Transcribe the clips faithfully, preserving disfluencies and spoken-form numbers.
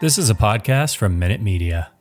This is a podcast from Minute Media.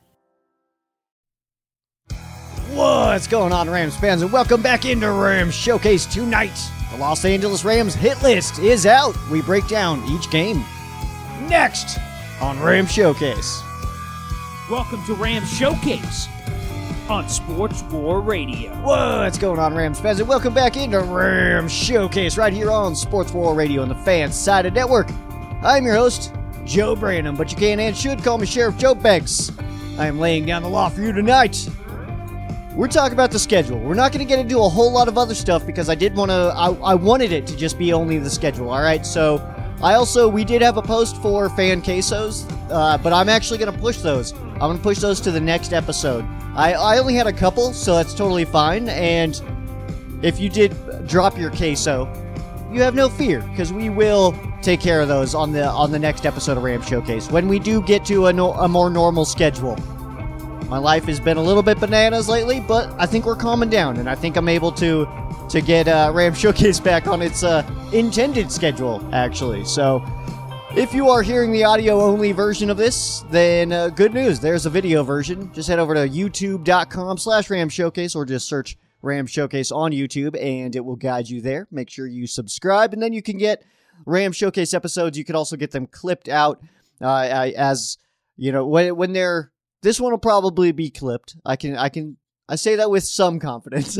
What's going on, Rams fans, and welcome back into Rams Showcase tonight. The Los Angeles Rams hit list is out. We break down each game next on Rams Showcase. Welcome to Rams Showcase on Sports War Radio. What's going on, Rams fans, and welcome back into Rams Showcase right here on Sports War Radio and the Fan-Sided Network. I'm your host, Joe Branham, but you can and should call me Sheriff Joe Beggs. I am laying down the law for you tonight. We're talking about the schedule. We're not going to get into a whole lot of other stuff because I did want to, I, I wanted it to just be only the schedule, all right? So I also, we did have a post for fan quesos, uh, but I'm actually going to push those. I'm going to push those to the next episode. I, I only had a couple, so that's totally fine, and if you did drop your queso, you have no fear, because we will take care of those on the on the next episode of Rams Showcase, when we do get to a, no, a more normal schedule. My life has been a little bit bananas lately, but I think we're calming down, and I think I'm able to to get uh, Rams Showcase back on its uh, intended schedule, actually. So, if you are hearing the audio-only version of this, then uh, good news. There's a video version. Just head over to youtube.com slash Rams Showcase, or just search Rams Showcase on YouTube, and it will guide you there. Make sure you subscribe, and then you can get Rams Showcase episodes. You can also get them clipped out uh, as, you know, when when they're... This one will probably be clipped. I can, I can, I say that with some confidence.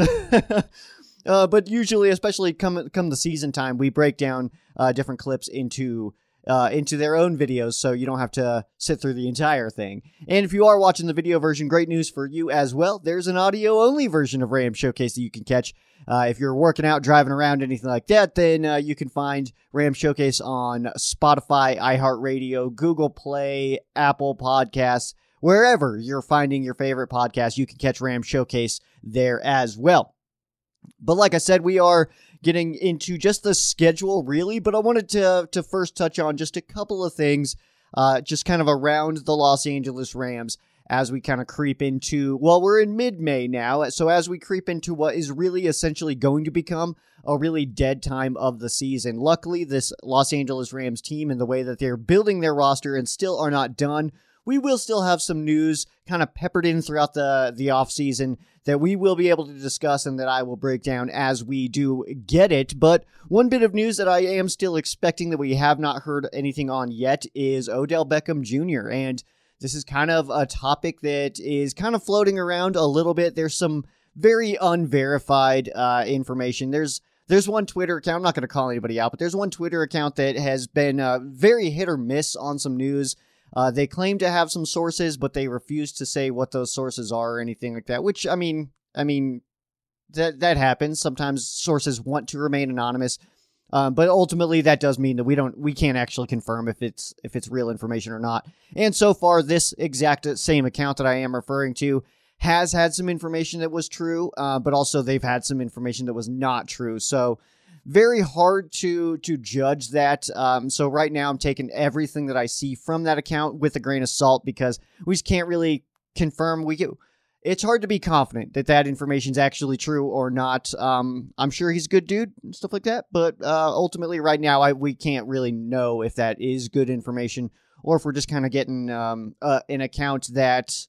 uh, but usually, especially come come the season time, we break down uh, different clips into uh, into their own videos, so you don't have to sit through the entire thing. And if you are watching the video version, great news for you as well. There's an audio-only version of Rams Showcase that you can catch. Uh, if you're working out, driving around, anything like that, then uh, you can find Rams Showcase on Spotify, iHeartRadio, Google Play, Apple Podcasts. Wherever you're finding your favorite podcast, you can catch Rams Showcase there as well. But like I said, we are getting into just the schedule, really. But I wanted to, to first touch on just a couple of things, uh, just kind of around the Los Angeles Rams as we kind of creep into, well, we're in mid-May now. So as we creep into what is really essentially going to become a really dead time of the season. Luckily, this Los Angeles Rams team and the way that they're building their roster and still are not done, we will still have some news kind of peppered in throughout the, the offseason that we will be able to discuss and that I will break down as we do get it. But one bit of news that I am still expecting that we have not heard anything on yet is Odell Beckham Junior And this is kind of a topic that is kind of floating around a little bit. There's some very unverified uh, information. There's There's one Twitter account, I'm not going to call anybody out, but there's one Twitter account that has been uh, very hit or miss on some news. Uh, they claim to have some sources, but they refuse to say what those sources are or anything like that, which, I mean, I mean, that that happens. Sometimes sources want to remain anonymous, um, but ultimately that does mean that we don't, we can't actually confirm if it's, if it's real information or not. And so far, this exact same account that I am referring to has had some information that was true, uh, but also they've had some information that was not true. So very hard to to judge that. Um, so right now I'm taking everything that I see from that account with a grain of salt because we just can't really confirm. We get, it's hard to be confident that that information is actually true or not. Um, I'm sure he's a good dude and stuff like that, but uh, ultimately right now I we can't really know if that is good information or if we're just kind of getting um, uh, an account that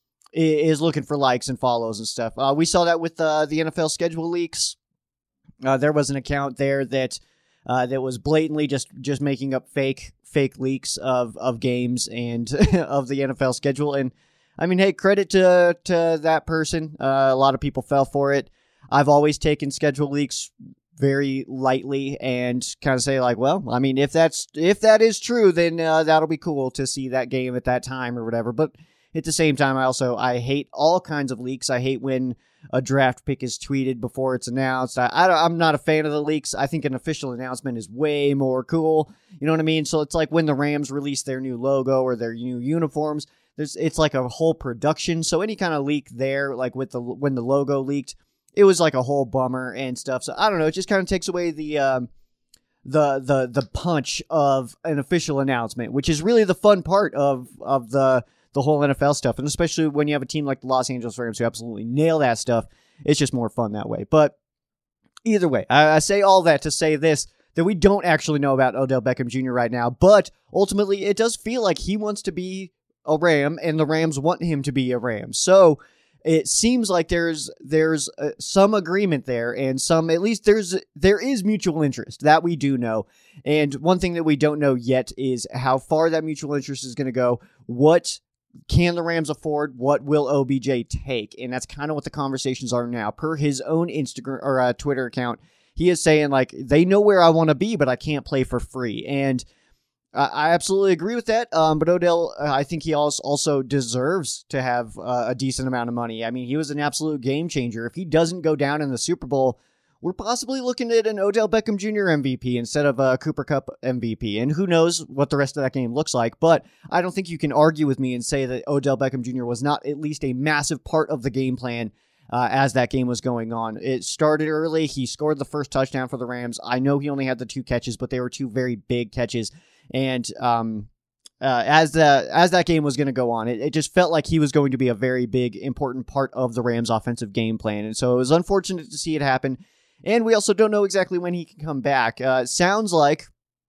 is looking for likes and follows and stuff. Uh, we saw that with uh, the N F L schedule leaks. Uh, there was an account there that uh, that was blatantly just, just making up fake fake leaks of, of games and of the N F L schedule. And I mean, hey, credit to to that person. Uh, a lot of people fell for it. I've always taken schedule leaks very lightly and kind of say like, well, I mean, if that's if that is true, then uh, that'll be cool to see that game at that time or whatever. But at the same time, I also I hate all kinds of leaks. I hate when a draft pick is tweeted before it's announced. I, I, I'm not a fan of the leaks. I think an official announcement is way more cool. You know what I mean? So it's like when the Rams release their new logo or their new uniforms, there's it's like a whole production. So any kind of leak there, like with the when the logo leaked, it was like a whole bummer and stuff. So I don't know. It just kind of takes away the um, the the the punch of an official announcement, which is really the fun part of of the. the whole N F L stuff, and especially when you have a team like the Los Angeles Rams who absolutely nail that stuff, it's just more fun that way. But either way, I, I say all that to say this, that we don't actually know about Odell Beckham Junior right now. But ultimately, it does feel like he wants to be a Ram, and the Rams want him to be a Ram. So it seems like there's there's uh, some agreement there, and some at least there's there is mutual interest that we do know. And one thing that we don't know yet is how far that mutual interest is going to go. What can the Rams afford? What will O B J take? And that's kind of what the conversations are now. Per his own Instagram or uh, Twitter account, he is saying, like, they know where I want to be, but I can't play for free. And uh, I absolutely agree with that. Um, but Odell, uh, I think he also, also deserves to have uh, a decent amount of money. I mean, he was an absolute game changer. If he doesn't go down in the Super Bowl, we're possibly looking at an Odell Beckham Junior M V P instead of a Cooper Kupp M V P. And who knows what the rest of that game looks like. But I don't think you can argue with me and say that Odell Beckham Junior was not at least a massive part of the game plan uh, as that game was going on. It started early. He scored the first touchdown for the Rams. I know he only had the two catches, but they were two very big catches. And um, uh, as, the, as that game was going to go on, it, it just felt like he was going to be a very big, important part of the Rams' offensive game plan. And so it was unfortunate to see it happen. And we also don't know exactly when he can come back. Uh, sounds like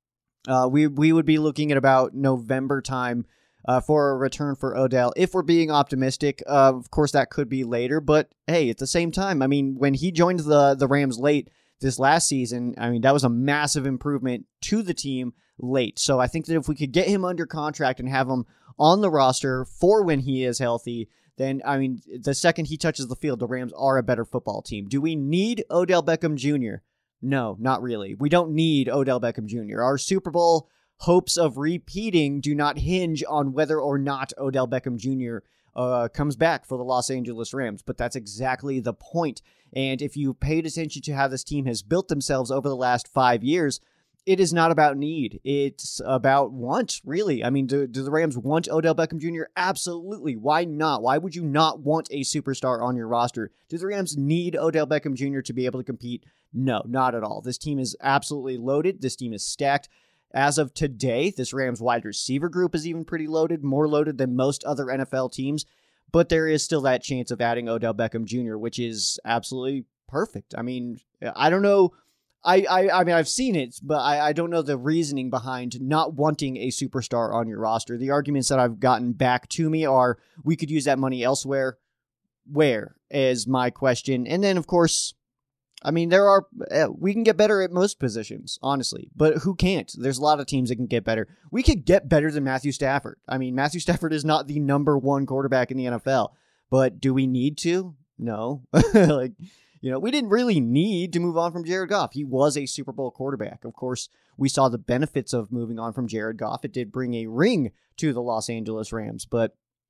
uh, we we would be looking at about November time uh, for a return for Odell. If we're being optimistic, uh, of course that could be later. But hey, at the same time, I mean, when he joined the the Rams late this last season, I mean that was a massive improvement to the team late. So I think that if we could get him under contract and have him on the roster for when he is healthy, then, I mean, the second he touches the field, the Rams are a better football team. Do we need Odell Beckham Junior? No, not really. We don't need Odell Beckham Junior Our Super Bowl hopes of repeating do not hinge on whether or not Odell Beckham Junior uh, comes back for the Los Angeles Rams, but that's exactly the point. And if you paid attention to how this team has built themselves over the last five years, it is not about need. It's about want, really. I mean, do, do the Rams want Odell Beckham Junior? Absolutely. Why not? Why would you not want a superstar on your roster? Do the Rams need Odell Beckham Junior to be able to compete? No, not at all. This team is absolutely loaded. This team is stacked. As of today, this Rams wide receiver group is even pretty loaded, more loaded than most other N F L teams. But there is still that chance of adding Odell Beckham Junior, which is absolutely perfect. I mean, I don't know. I, I I mean, I've seen it, but I, I don't know the reasoning behind not wanting a superstar on your roster. The arguments that I've gotten back to me are, we could use that money elsewhere. Where is my question? And then, of course, I mean, there are, uh, we can get better at most positions, honestly, but who can't? There's a lot of teams that can get better. We could get better than Matthew Stafford. I mean, Matthew Stafford is not the number one quarterback in the N F L, but do we need to? No. like, You know, we didn't really need to move on from Jared Goff. He was a Super Bowl quarterback. Of course, we saw the benefits of moving on from Jared Goff. It did bring a ring to the Los Angeles Rams, but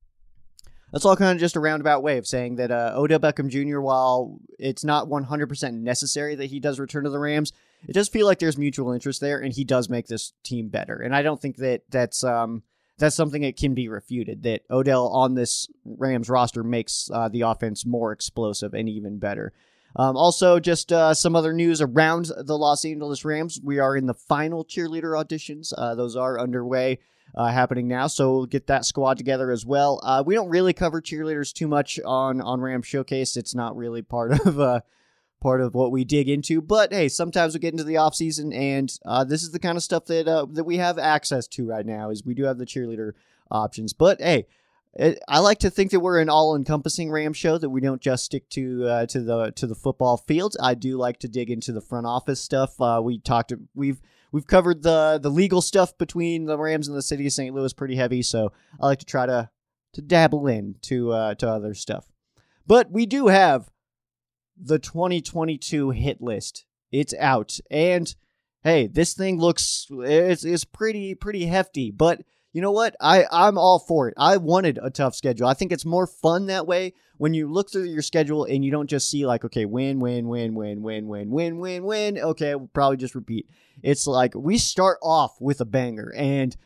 that's all kind of just a roundabout way of saying that uh, Odell Beckham Junior, while it's not one hundred percent necessary that he does return to the Rams, it does feel like there's mutual interest there, and he does make this team better. And I don't think that that's um, that's something that can be refuted, that Odell on this Rams roster makes uh, the offense more explosive and even better. Um, also, just uh, some other news around the Los Angeles Rams. We are in the final cheerleader auditions. Uh, those are underway, uh, happening now, so we'll get that squad together as well. Uh, we don't really cover cheerleaders too much on, on Rams Showcase. It's not really part of uh, part of what we dig into, but hey, sometimes we get into the offseason, and uh, this is the kind of stuff that uh, that we have access to right now, is we do have the cheerleader options. But hey, It, I like to think that we're an all-encompassing Rams show, that we don't just stick to uh, to the to the football field. I do like to dig into the front office stuff. Uh, we talked, we've we've covered the the legal stuff between the Rams and the city of Saint Louis pretty heavy, so I like to try to to dabble in to uh, to other stuff. But we do have the twenty twenty-two hit list. It's out, and hey, this thing looks it's it's pretty pretty hefty, but you know what? I, I'm all for it. I wanted a tough schedule. I think it's more fun that way when you look through your schedule and you don't just see like, okay, win, win, win, win, win, win, win, win, win. Okay, we'll probably just repeat. It's like we start off with a banger, and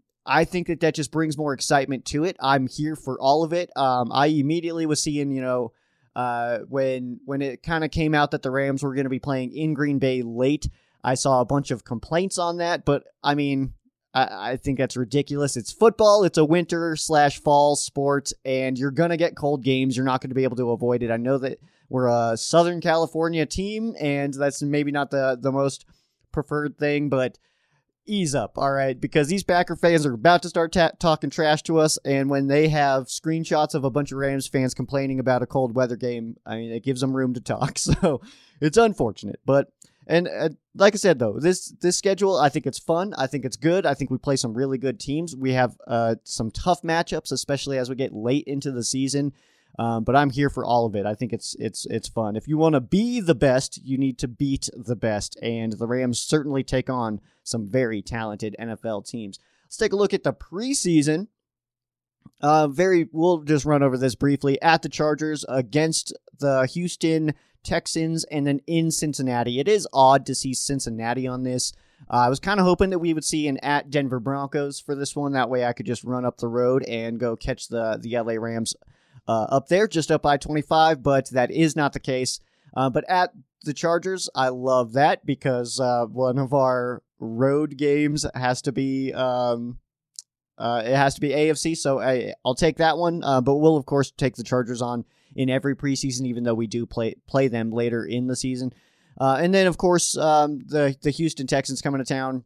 I think that that just brings more excitement to it. I'm here for all of it. Um, I immediately was seeing, you know, uh, when when it kind of came out that the Rams were going to be playing in Green Bay late, I saw a bunch of complaints on that, but I mean, I think that's ridiculous. It's football. It's a winter slash fall sport, and you're going to get cold games. You're not going to be able to avoid it. I know that we're a Southern California team, and that's maybe not the, the most preferred thing, but ease up, all right? Because these Packer fans are about to start ta- talking trash to us, and when they have screenshots of a bunch of Rams fans complaining about a cold weather game, I mean, it gives them room to talk. So it's unfortunate, but and uh, like I said, though, this this schedule, I think it's fun. I think it's good. I think we play some really good teams. We have uh, some tough matchups, especially as we get late into the season. Um, but I'm here for all of it. I think it's it's it's fun. If you want to be the best, you need to beat the best, and the Rams certainly take on some very talented N F L teams. Let's take a look at the preseason. Uh, very, we'll just run over this briefly. At the Chargers against the Houston Texans, and then in Cincinnati. It is odd to see Cincinnati on this. Uh, I was kind of hoping that we would see an at Denver Broncos for this one. That way I could just run up the road and go catch the, the L A Rams uh, up there, just up I twenty-five, but that is not the case. Uh, but at the Chargers, I love that because uh, one of our road games has to be... Um, Uh, it has to be A F C, so I, I'll take that one. Uh, but we'll, of course, take the Chargers on in every preseason, even though we do play play them later in the season. Uh, and then, of course, um, the, the Houston Texans coming to town.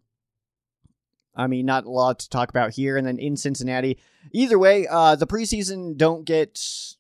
I mean, not a lot to talk about here. And then in Cincinnati. Either way, uh, the preseason don't get...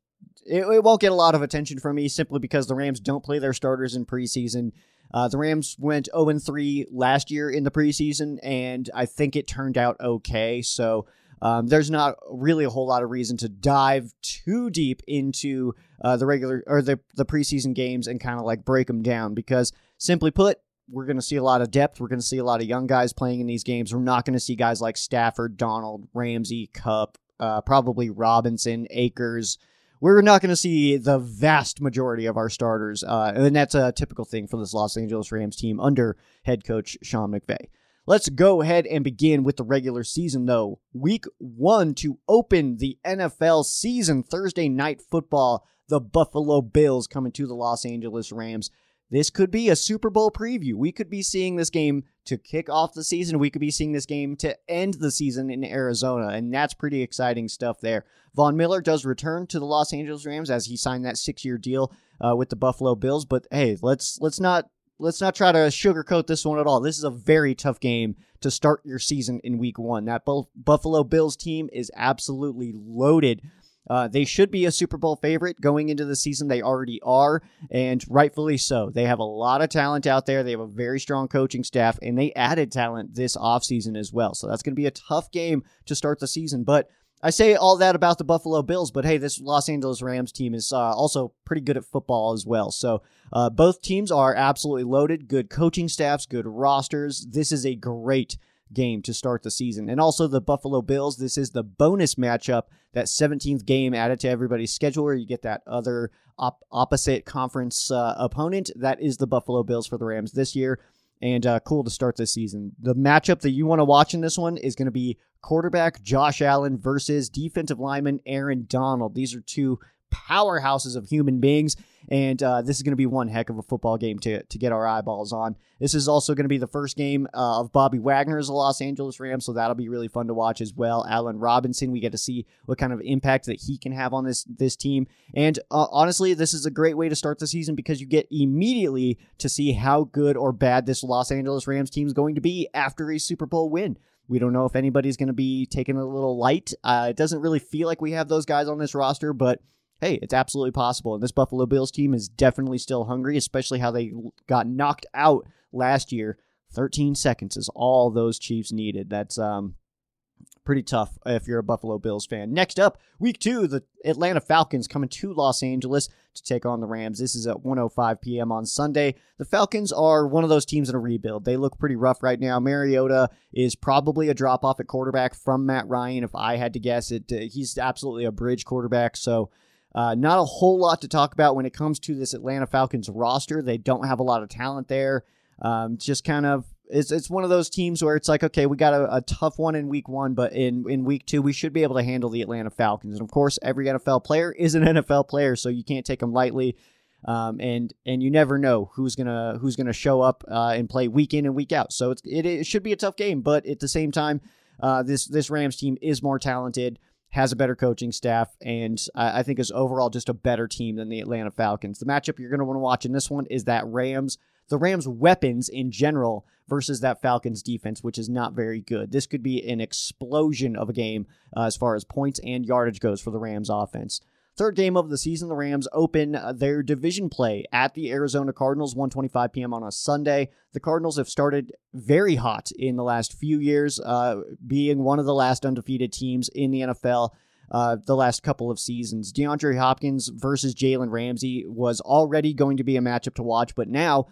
It, it won't get a lot of attention from me simply because the Rams don't play their starters in preseason. Uh, the Rams went oh and three last year in the preseason, and I think it turned out okay. So um, there's not really a whole lot of reason to dive too deep into uh, the regular or the, the preseason games and kind of like break them down because, simply put, we're going to see a lot of depth. We're going to see a lot of young guys playing in these games. We're not going to see guys like Stafford, Donald, Ramsey, Kupp, uh, probably Robinson, Akers. We're not going to see the vast majority of our starters, uh, and that's a typical thing for this Los Angeles Rams team under head coach Sean McVay. Let's go ahead and begin with the regular season, though. Week one to open the N F L season, Thursday Night Football, the Buffalo Bills coming to the Los Angeles Rams. This could be a Super Bowl preview. We could be seeing this game to kick off the season. We could be seeing this game to end the season in Arizona, and that's pretty exciting stuff there. Von Miller does return to the Los Angeles Rams as he signed that six-year deal uh, with the Buffalo Bills. But hey, let's let's not let's not try to sugarcoat this one at all. This is a very tough game to start your season in Week One. That Bu- Buffalo Bills team is absolutely loaded. Uh, they should be a Super Bowl favorite going into the season. They already are, and rightfully so. They have a lot of talent out there. They have a very strong coaching staff, and they added talent this offseason as well. So that's going to be a tough game to start the season. But I say all that about the Buffalo Bills, but hey, this Los Angeles Rams team is uh, also pretty good at football as well. So uh, both teams are absolutely loaded, good coaching staffs, good rosters. This is a great game to start the season. And also the Buffalo Bills, this is the bonus matchup, that seventeenth game added to everybody's schedule where you get that other op- opposite conference uh, opponent. That is the Buffalo Bills for the Rams this year. And uh, cool to start this season. The matchup that you want to watch in this one is going to be quarterback Josh Allen versus defensive lineman Aaron Donald. These are two powerhouses of human beings, and uh, this is going to be one heck of a football game to, to get our eyeballs on. This is also going to be the first game uh, of Bobby Wagner as a Los Angeles Rams, so that'll be really fun to watch as well. Allen Robinson, we get to see what kind of impact that he can have on this, this team. And uh, honestly, this is a great way to start the season because you get immediately to see how good or bad this Los Angeles Rams team is going to be after a Super Bowl win. We don't know if anybody's going to be taking a little light. Uh, it doesn't really feel like we have those guys on this roster, but hey, it's absolutely possible. And this Buffalo Bills team is definitely still hungry, especially how they got knocked out last year. thirteen seconds is all those Chiefs needed. That's um pretty tough if you're a Buffalo Bills fan. Next up, week two, the Atlanta Falcons coming to Los Angeles to take on the Rams. This is at one oh five p.m. on Sunday. The Falcons are one of those teams in a rebuild. They look pretty rough right now. Mariota is probably a drop-off at quarterback from Matt Ryan, if I had to guess it. Uh, he's absolutely a bridge quarterback, so Uh, not a whole lot to talk about when it comes to this Atlanta Falcons roster. They don't have a lot of talent there. Um, just kind of, it's it's one of those teams where it's like, okay, we got a, a tough one in week one, but in, in week two, we should be able to handle the Atlanta Falcons. And of course, every N F L player is an N F L player, so you can't take them lightly. Um, and and you never know who's gonna who's gonna show up uh, and play week in and week out. So it's, it it should be a tough game, but at the same time, uh, this this Rams team is more talented, has a better coaching staff, and I think is overall just a better team than the Atlanta Falcons. The matchup you're going to want to watch in this one is that Rams the Rams' weapons in general versus that Falcons defense, which is not very good. This could be an explosion of a game uh, as far as points and yardage goes for the Rams offense. Third game of the season, the Rams open their division play at the Arizona Cardinals, one twenty-five p.m. on a Sunday. The Cardinals have started very hot in the last few years, uh, being one of the last undefeated teams in the N F L uh, the last couple of seasons. DeAndre Hopkins versus Jalen Ramsey was already going to be a matchup to watch, but now,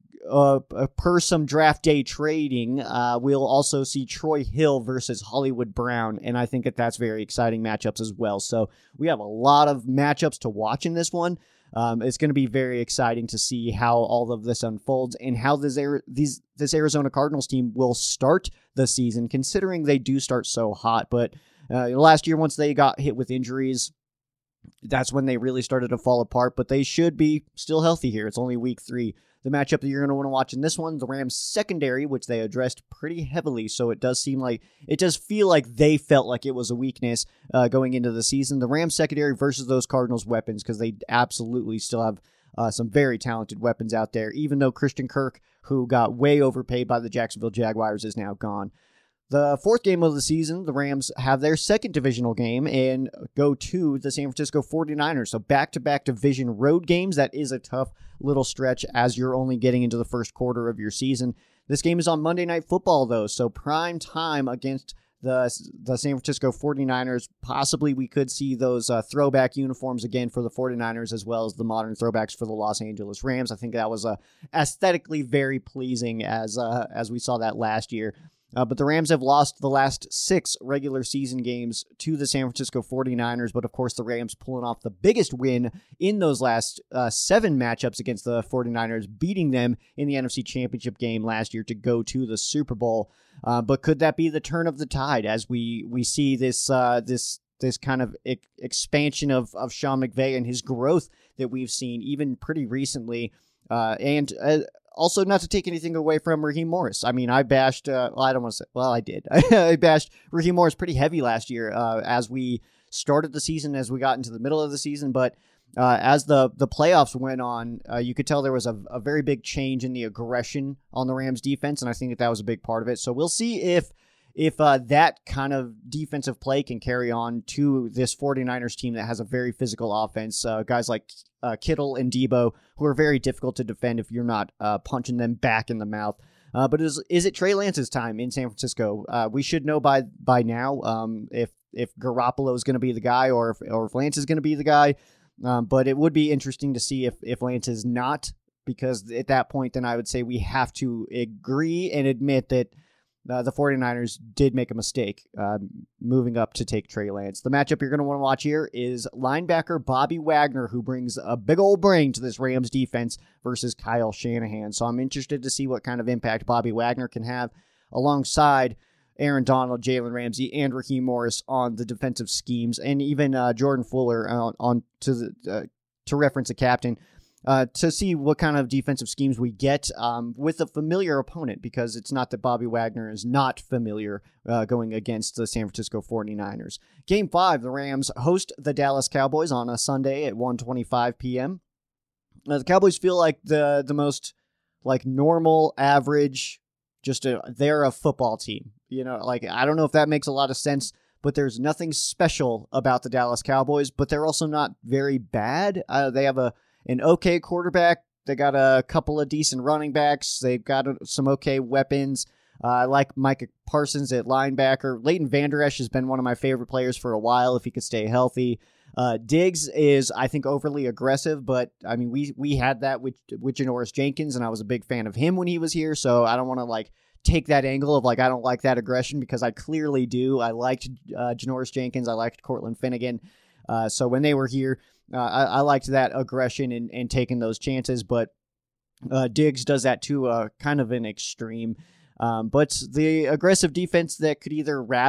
Uh, per some draft day trading, uh, we'll also see Troy Hill versus Hollywood Brown, and I think that that's very exciting matchups as well. So we have a lot of matchups to watch in this one. Um, it's going to be very exciting to see how all of this unfolds and how this these this Arizona Cardinals team will start the season, considering they do start so hot. But uh, last year, once they got hit with injuries, that's when they really started to fall apart. But they should be still healthy here. It's only week three. The matchup that you're going to want to watch in this one, the Rams secondary, which they addressed pretty heavily, so it does seem like, it does feel like they felt like it was a weakness uh, going into the season. The Rams secondary versus those Cardinals weapons, because they absolutely still have uh, some very talented weapons out there, even though Christian Kirk, who got way overpaid by the Jacksonville Jaguars, is now gone. The fourth game of the season, the Rams have their second divisional game and go to the San Francisco forty-niners. So back-to-back division road games. That is a tough little stretch as you're only getting into the first quarter of your season. This game is on Monday Night Football, though, so prime time against the the San Francisco forty-niners. Possibly we could see those uh, throwback uniforms again for the forty-niners, as well as the modern throwbacks for the Los Angeles Rams. I think that was uh, aesthetically very pleasing as uh, as we saw that last year. Uh, but the Rams have lost the last six regular season games to the San Francisco forty-niners, but of course the Rams pulling off the biggest win in those last uh, seven matchups against the forty-niners, beating them in the N F C Championship game last year to go to the Super Bowl. Uh, but could that be the turn of the tide as we we see this uh, this this kind of e- expansion of, of Sean McVay and his growth that we've seen even pretty recently? Uh, and uh, Also, not to take anything away from Raheem Morris. I mean, I bashed, uh, well, I don't want to say, well, I did. I bashed Raheem Morris pretty heavy last year uh, as we started the season, as we got into the middle of the season. But uh, as the, the playoffs went on, uh, you could tell there was a, a very big change in the aggression on the Rams defense, and I think that that was a big part of it. So we'll see if if uh, that kind of defensive play can carry on to this forty-niners team that has a very physical offense. Uh, guys like uh, Kittle and Debo, who are very difficult to defend if you're not uh, punching them back in the mouth. Uh, but is is it Trey Lance's time in San Francisco? Uh, we should know by by now um, if if Garoppolo is going to be the guy or if or if Lance is going to be the guy. Um, but it would be interesting to see if if Lance is not, because at that point, then I would say we have to agree and admit that Uh, the forty-niners did make a mistake uh, moving up to take Trey Lance. The matchup you're going to want to watch here is linebacker Bobby Wagner, who brings a big old brain to this Rams defense, versus Kyle Shanahan. So I'm interested to see what kind of impact Bobby Wagner can have alongside Aaron Donald, Jalen Ramsey, and Raheem Morris on the defensive schemes, and even uh, Jordan Fuller on, on to the uh, to reference a captain. Uh, to see what kind of defensive schemes we get um, with a familiar opponent, because it's not that Bobby Wagner is not familiar uh, going against the San Francisco forty-niners. Game five, the Rams host the Dallas Cowboys on a Sunday at one twenty-five p.m. Uh, the Cowboys feel like the the most like normal, average, just a they're a football team. You know, like I don't know if that makes a lot of sense, but there's nothing special about the Dallas Cowboys, but they're also not very bad. Uh, they have a An okay quarterback. They got a couple of decent running backs. They've got some okay weapons. Uh, I like Micah Parsons at linebacker. Leighton Vander Esch has been one of my favorite players for a while if he could stay healthy. Uh, Diggs is, I think, overly aggressive, but I mean, we we had that with with Janoris Jenkins, and I was a big fan of him when he was here. So I don't want to like take that angle of like I don't like that aggression, because I clearly do. I liked uh, Janoris Jenkins. I liked Cortland Finnegan. Uh, so when they were here, uh, I, I liked that aggression and, and taking those chances, but uh, Diggs does that to uh, kind of an extreme. Um, but the aggressive defense that could either rattle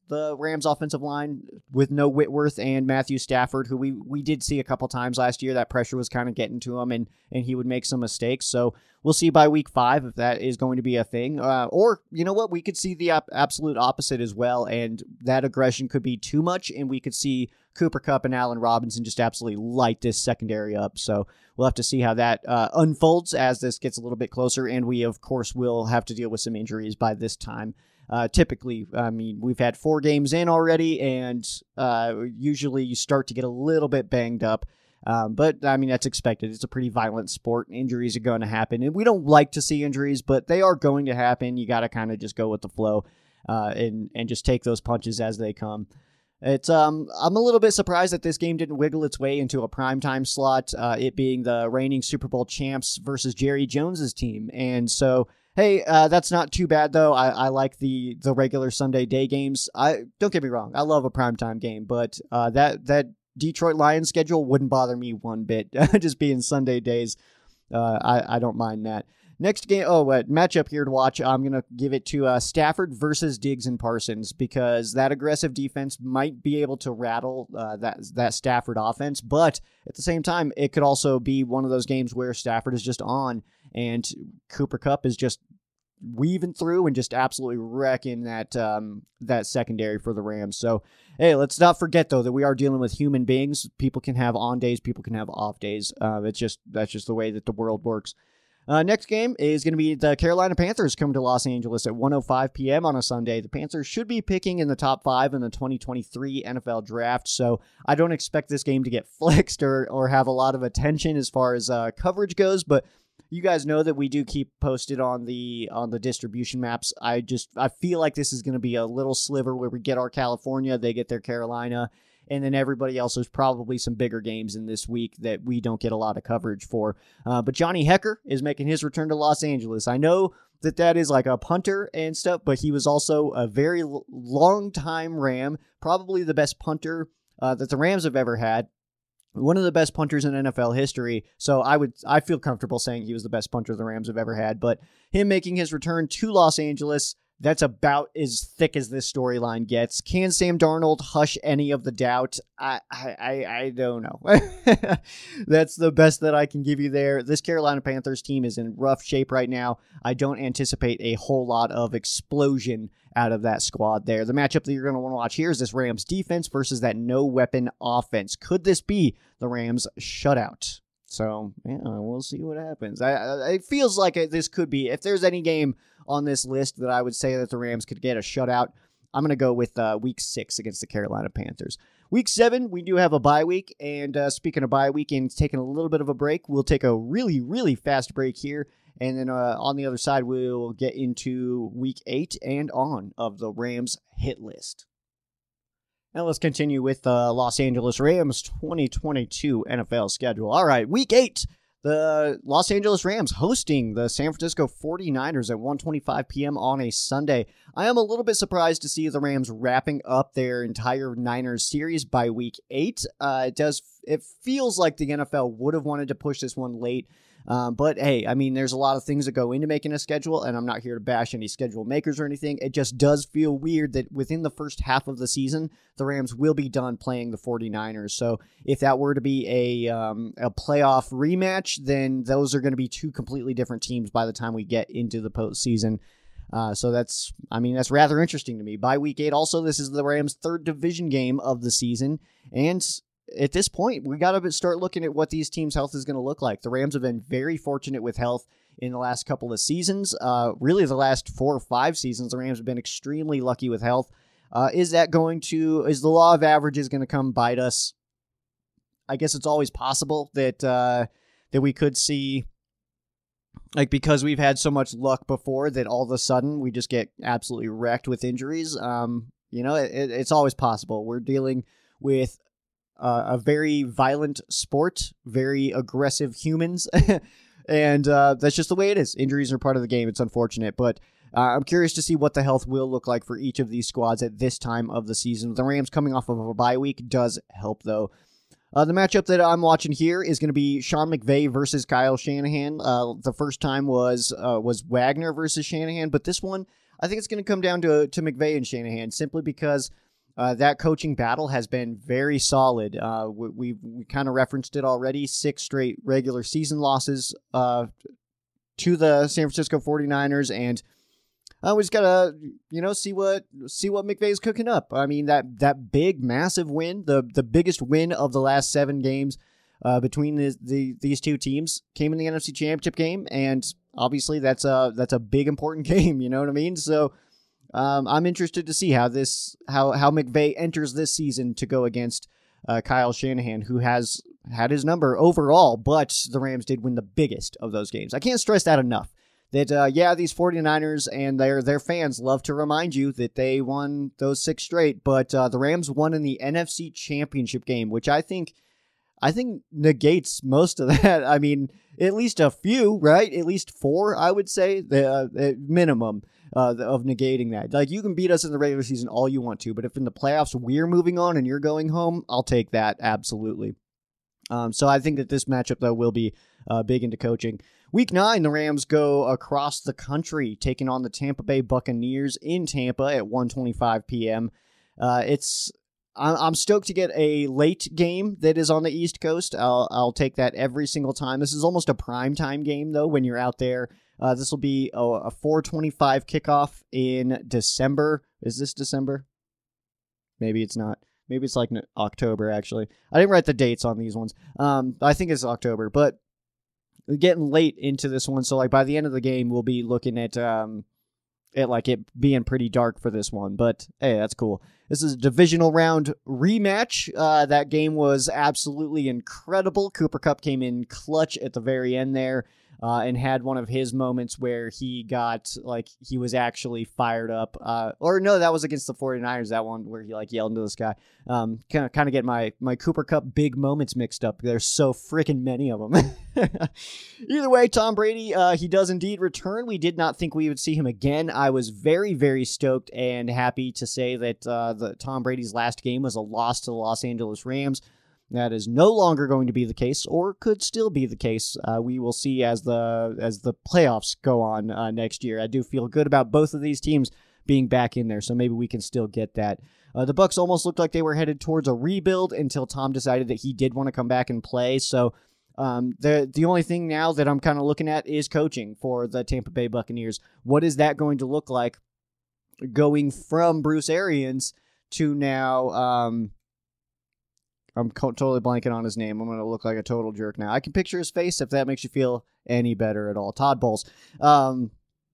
the Rams offensive line with no Whitworth and Matthew Stafford, who we, we did see a couple times last year. That pressure was kind of getting to him, and, and he would make some mistakes. So we'll see by week five if that is going to be a thing. Uh, or, you know what, we could see the op- absolute opposite as well, and that aggression could be too much, and we could see Cooper Kupp and Allen Robinson just absolutely light this secondary up. So we'll have to see how that uh, unfolds as this gets a little bit closer, and we, of course, will have to deal with some injuries by this time. Uh, typically, I mean, we've had four games in already, and uh, usually you start to get a little bit banged up. Um, but, I mean, that's expected. It's a pretty violent sport. Injuries are going to happen. And we don't like to see injuries, but they are going to happen. You got to kind of just go with the flow uh, and, and just take those punches as they come. It's um I'm a little bit surprised that this game didn't wiggle its way into a primetime slot, uh, it being the reigning Super Bowl champs versus Jerry Jones's team. And so, hey, uh, that's not too bad, though. I, I like the, the regular Sunday day games. I don't get me wrong. I love a primetime game, but uh, that, that Detroit Lions schedule wouldn't bother me one bit. Just being Sunday days, uh, I, I don't mind that. Next game, oh, uh, matchup here to watch. I'm going to give it to uh, Stafford versus Diggs and Parsons, because that aggressive defense might be able to rattle uh, that that Stafford offense, but at the same time, it could also be one of those games where Stafford is just on and Cooper Kupp is just weaving through and just absolutely wrecking that um, that secondary for the Rams. So, hey, let's not forget, though, that we are dealing with human beings. People can have on days, people can have off days. Uh, it's just that's just the way that the world works. Uh, next game is going to be the Carolina Panthers coming to Los Angeles at one oh five p.m. on a Sunday. The Panthers should be picking in the top five in the twenty twenty-three N F L draft, so I don't expect this game to get flexed or, or have a lot of attention as far as uh, coverage goes, but you guys know that we do keep posted on the on the distribution maps. I just I feel like this is going to be a little sliver where we get our California, they get their Carolina, and then everybody else, there's probably some bigger games in this week that we don't get a lot of coverage for. Uh, but Johnny Hekker is making his return to Los Angeles. I know that that is like a punter and stuff, but he was also a very l- long-time Ram, probably the best punter uh, that the Rams have ever had. One of the best punters in N F L history, so I would I feel comfortable saying he was the best punter the Rams have ever had. But him making his return to Los Angeles, that's about as thick as this storyline gets. Can Sam Darnold hush any of the doubt? I I, I, I don't know. That's the best that I can give you there. This Carolina Panthers team is in rough shape right now. I don't anticipate a whole lot of explosion out of that squad there. The matchup that you're going to want to watch here is this Rams defense versus that no-weapon offense. Could this be the Rams shutout? So, yeah, we'll see what happens. I, I, it feels like it, this could be, if there's any game on this list that I would say that the Rams could get a shutout, I'm going to go with uh, week six against the Carolina Panthers. Week seven, we do have a bye week, and uh, speaking of bye week and taking a little bit of a break, we'll take a really, really fast break here, and then uh, on the other side, we'll get into week eight and on of the Rams hit list. Now let's continue with the uh, Los Angeles Rams twenty twenty-two N F L schedule. All right, week eight. The Los Angeles Rams hosting the San Francisco forty-niners at one twenty-five p.m. on a Sunday. I am a little bit surprised to see the Rams wrapping up their entire Niners series by week eight. Uh, it does. It feels like the N F L would have wanted to push this one late. Um, but hey, I mean, there's a lot of things that go into making a schedule, and I'm not here to bash any schedule makers or anything. It just does feel weird that within the first half of the season, the Rams will be done playing the forty-niners. So if that were to be a um, a playoff rematch, then those are going to be two completely different teams by the time we get into the postseason. Uh, so that's, I mean, that's rather interesting to me. By week eight, also, this is the Rams' third division game of the season, and at this point, we got to start looking at what these teams' health is going to look like. The Rams have been very fortunate with health in the last couple of seasons. Uh, really, the last four or five seasons, the Rams have been extremely lucky with health. Uh, is that going to, is the law of averages going to come bite us? I guess it's always possible that uh, that we could see, like, because we've had so much luck before, that all of a sudden we just get absolutely wrecked with injuries. Um, you know, it, it's always possible. We're dealing with Uh, a very violent sport, very aggressive humans, and uh, that's just the way it is. Injuries are part of the game. It's unfortunate, but uh, I'm curious to see what the health will look like for each of these squads at this time of the season. The Rams coming off of a bye week does help, though. Uh, the matchup that I'm watching here is going to be Sean McVay versus Kyle Shanahan. Uh, the first time was uh, was Wagner versus Shanahan, but this one, I think it's going to come down to to McVay and Shanahan simply because uh, that coaching battle has been very solid. Uh, we we, we kind of referenced it already. Six straight regular season losses uh, to the San Francisco forty-niners, and uh, we just gotta you know see what see what McVay's cooking up. I mean that that big massive win, the the biggest win of the last seven games uh, between the, the these two teams came in the N F C Championship game, and obviously that's a that's a big important game. You know what I mean? So. Um, I'm interested to see how this how how McVay enters this season to go against uh, Kyle Shanahan, who has had his number overall, but the Rams did win the biggest of those games. I can't stress that enough. That uh, yeah, these forty-niners and their their fans love to remind you that they won those six straight, but uh, the Rams won in the N F C Championship game, which I think I think negates most of that. I mean, at least a few, right? At least four, I would say, the uh, minimum. Uh, of negating that. Like, you can beat us in the regular season all you want to, but if in the playoffs we're moving on and you're going home, I'll take that, absolutely. Um, so I think that this matchup, though, will be uh, big into coaching. Week nine, the Rams go across the country, taking on the Tampa Bay Buccaneers in Tampa at one twenty-five p.m. Uh, it's I'm stoked to get a late game that is on the East Coast. I'll I'll take that every single time. This is almost a primetime game, though, when you're out there. Uh, this will be a, a four twenty-five kickoff in December. Is this December? Maybe it's not. Maybe it's like October, actually. I didn't write the dates on these ones. Um, I think it's October, but we're getting late into this one. So, like, by the end of the game, we'll be looking at... Um, It like it being pretty dark for this one, but hey, that's cool. This is a divisional round rematch. Uh, that game was absolutely incredible. Cooper Kupp came in clutch at the very end there, uh, and had one of his moments where he got like he was actually fired up. Uh, or no, that was against the forty-niners. That one where he like yelled into the sky. Um, kind of kind of get my my Cooper Kupp big moments mixed up. There's so freaking many of them. Either way, Tom Brady, uh, he does indeed return. We did not think we would see him again. I was very, very stoked and happy to say that uh, the Tom Brady's last game was a loss to the Los Angeles Rams. That is no longer going to be the case, or could still be the case. Uh, we will see as the as the playoffs go on uh, next year. I do feel good about both of these teams being back in there, so maybe we can still get that. Uh, the Bucs almost looked like they were headed towards a rebuild until Tom decided that he did want to come back and play. So um, the the only thing now that I'm kind of looking at is coaching for the Tampa Bay Buccaneers. What is that going to look like going from Bruce Arians to now? Um, I'm co- totally blanking on his name. I'm going to look like a total jerk now. I can picture his face if that makes you feel any better at all. Todd Bowles. Um,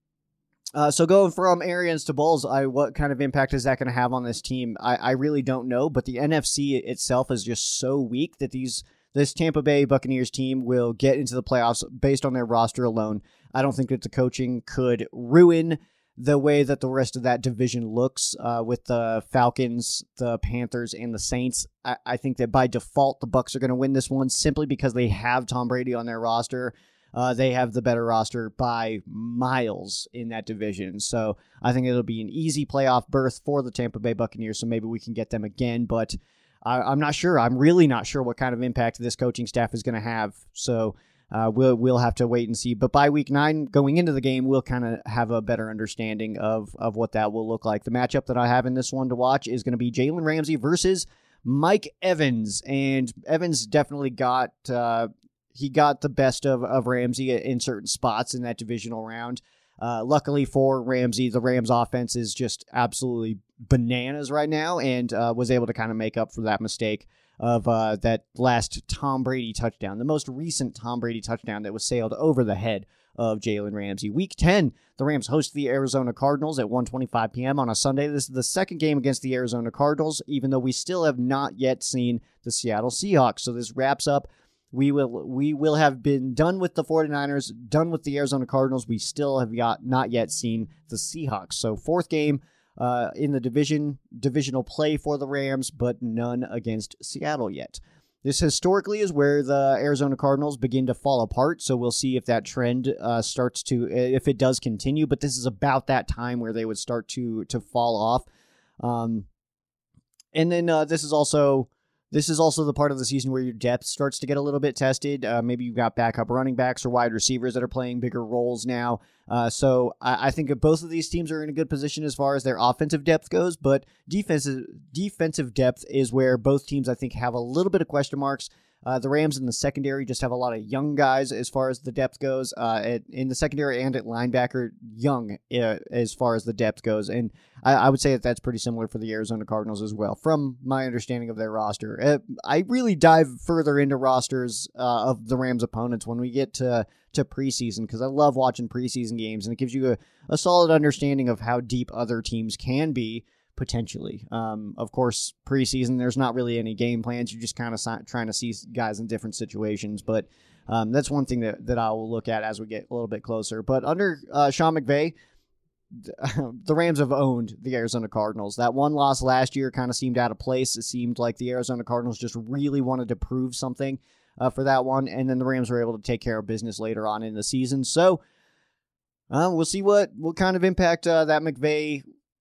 uh, so going from Arians to Bowles, I, what kind of impact is that going to have on this team? I, I really don't know, but the N F C itself is just so weak that these this Tampa Bay Buccaneers team will get into the playoffs based on their roster alone. I don't think that the coaching could ruin the way that the rest of that division looks uh, with the Falcons, the Panthers, and the Saints. I, I think that by default, the Bucs are going to win this one simply because they have Tom Brady on their roster. Uh, they have the better roster by miles in that division. So I think it'll be an easy playoff berth for the Tampa Bay Buccaneers, so maybe we can get them again. But I, I'm not sure. I'm really not sure what kind of impact this coaching staff is going to have. So Uh, we'll we'll have to wait and see. But by week nine, going into the game, we'll kind of have a better understanding of, of what that will look like. The matchup that I have in this one to watch is going to be Jalen Ramsey versus Mike Evans. And Evans definitely got uh, he got the best of, of Ramsey in certain spots in that divisional round. Uh, luckily for Ramsey, the Rams offense is just absolutely bananas right now, and uh, was able to kind of make up for that mistake of uh, that last Tom Brady touchdown, the most recent Tom Brady touchdown that was sailed over the head of Jalen Ramsey. Week ten, the Rams host the Arizona Cardinals at one twenty-five p.m. on a Sunday. This is the second game against the Arizona Cardinals, even though we still have not yet seen the Seattle Seahawks. So this wraps up. We will we will have been done with the forty-niners, done with the Arizona Cardinals. We still have got not yet seen the Seahawks. So fourth game Uh, in the division, divisional play for the Rams, but none against Seattle yet. This historically is where the Arizona Cardinals begin to fall apart, so we'll see if that trend uh, starts to, if it does continue, but this is about that time where they would start to to fall off. Um, and then uh, this is also This is also the part of the season where your depth starts to get a little bit tested. Uh, maybe you've got backup running backs or wide receivers that are playing bigger roles now. Uh, so I, I think that both of these teams are in a good position as far as their offensive depth goes, but defensive defensive depth is where both teams, I think, have a little bit of question marks. Uh, the Rams in the secondary just have a lot of young guys as far as the depth goes. Uh, at, in the secondary and at linebacker, young uh, as far as the depth goes. And I, I would say that that's pretty similar for the Arizona Cardinals as well, from my understanding of their roster. Uh, I really dive further into rosters uh, of the Rams' opponents when we get to, to preseason, because I love watching preseason games, and it gives you a, a solid understanding of how deep other teams can be. Potentially. Um, of course, preseason, there's not really any game plans. You're just kind of si- trying to see guys in different situations. But um, that's one thing that, that I will look at as we get a little bit closer. But under uh, Sean McVay, the Rams have owned the Arizona Cardinals. That one loss last year kind of seemed out of place. It seemed like the Arizona Cardinals just really wanted to prove something uh, for that one. And then the Rams were able to take care of business later on in the season. So uh, we'll see what, what kind of impact uh, that McVay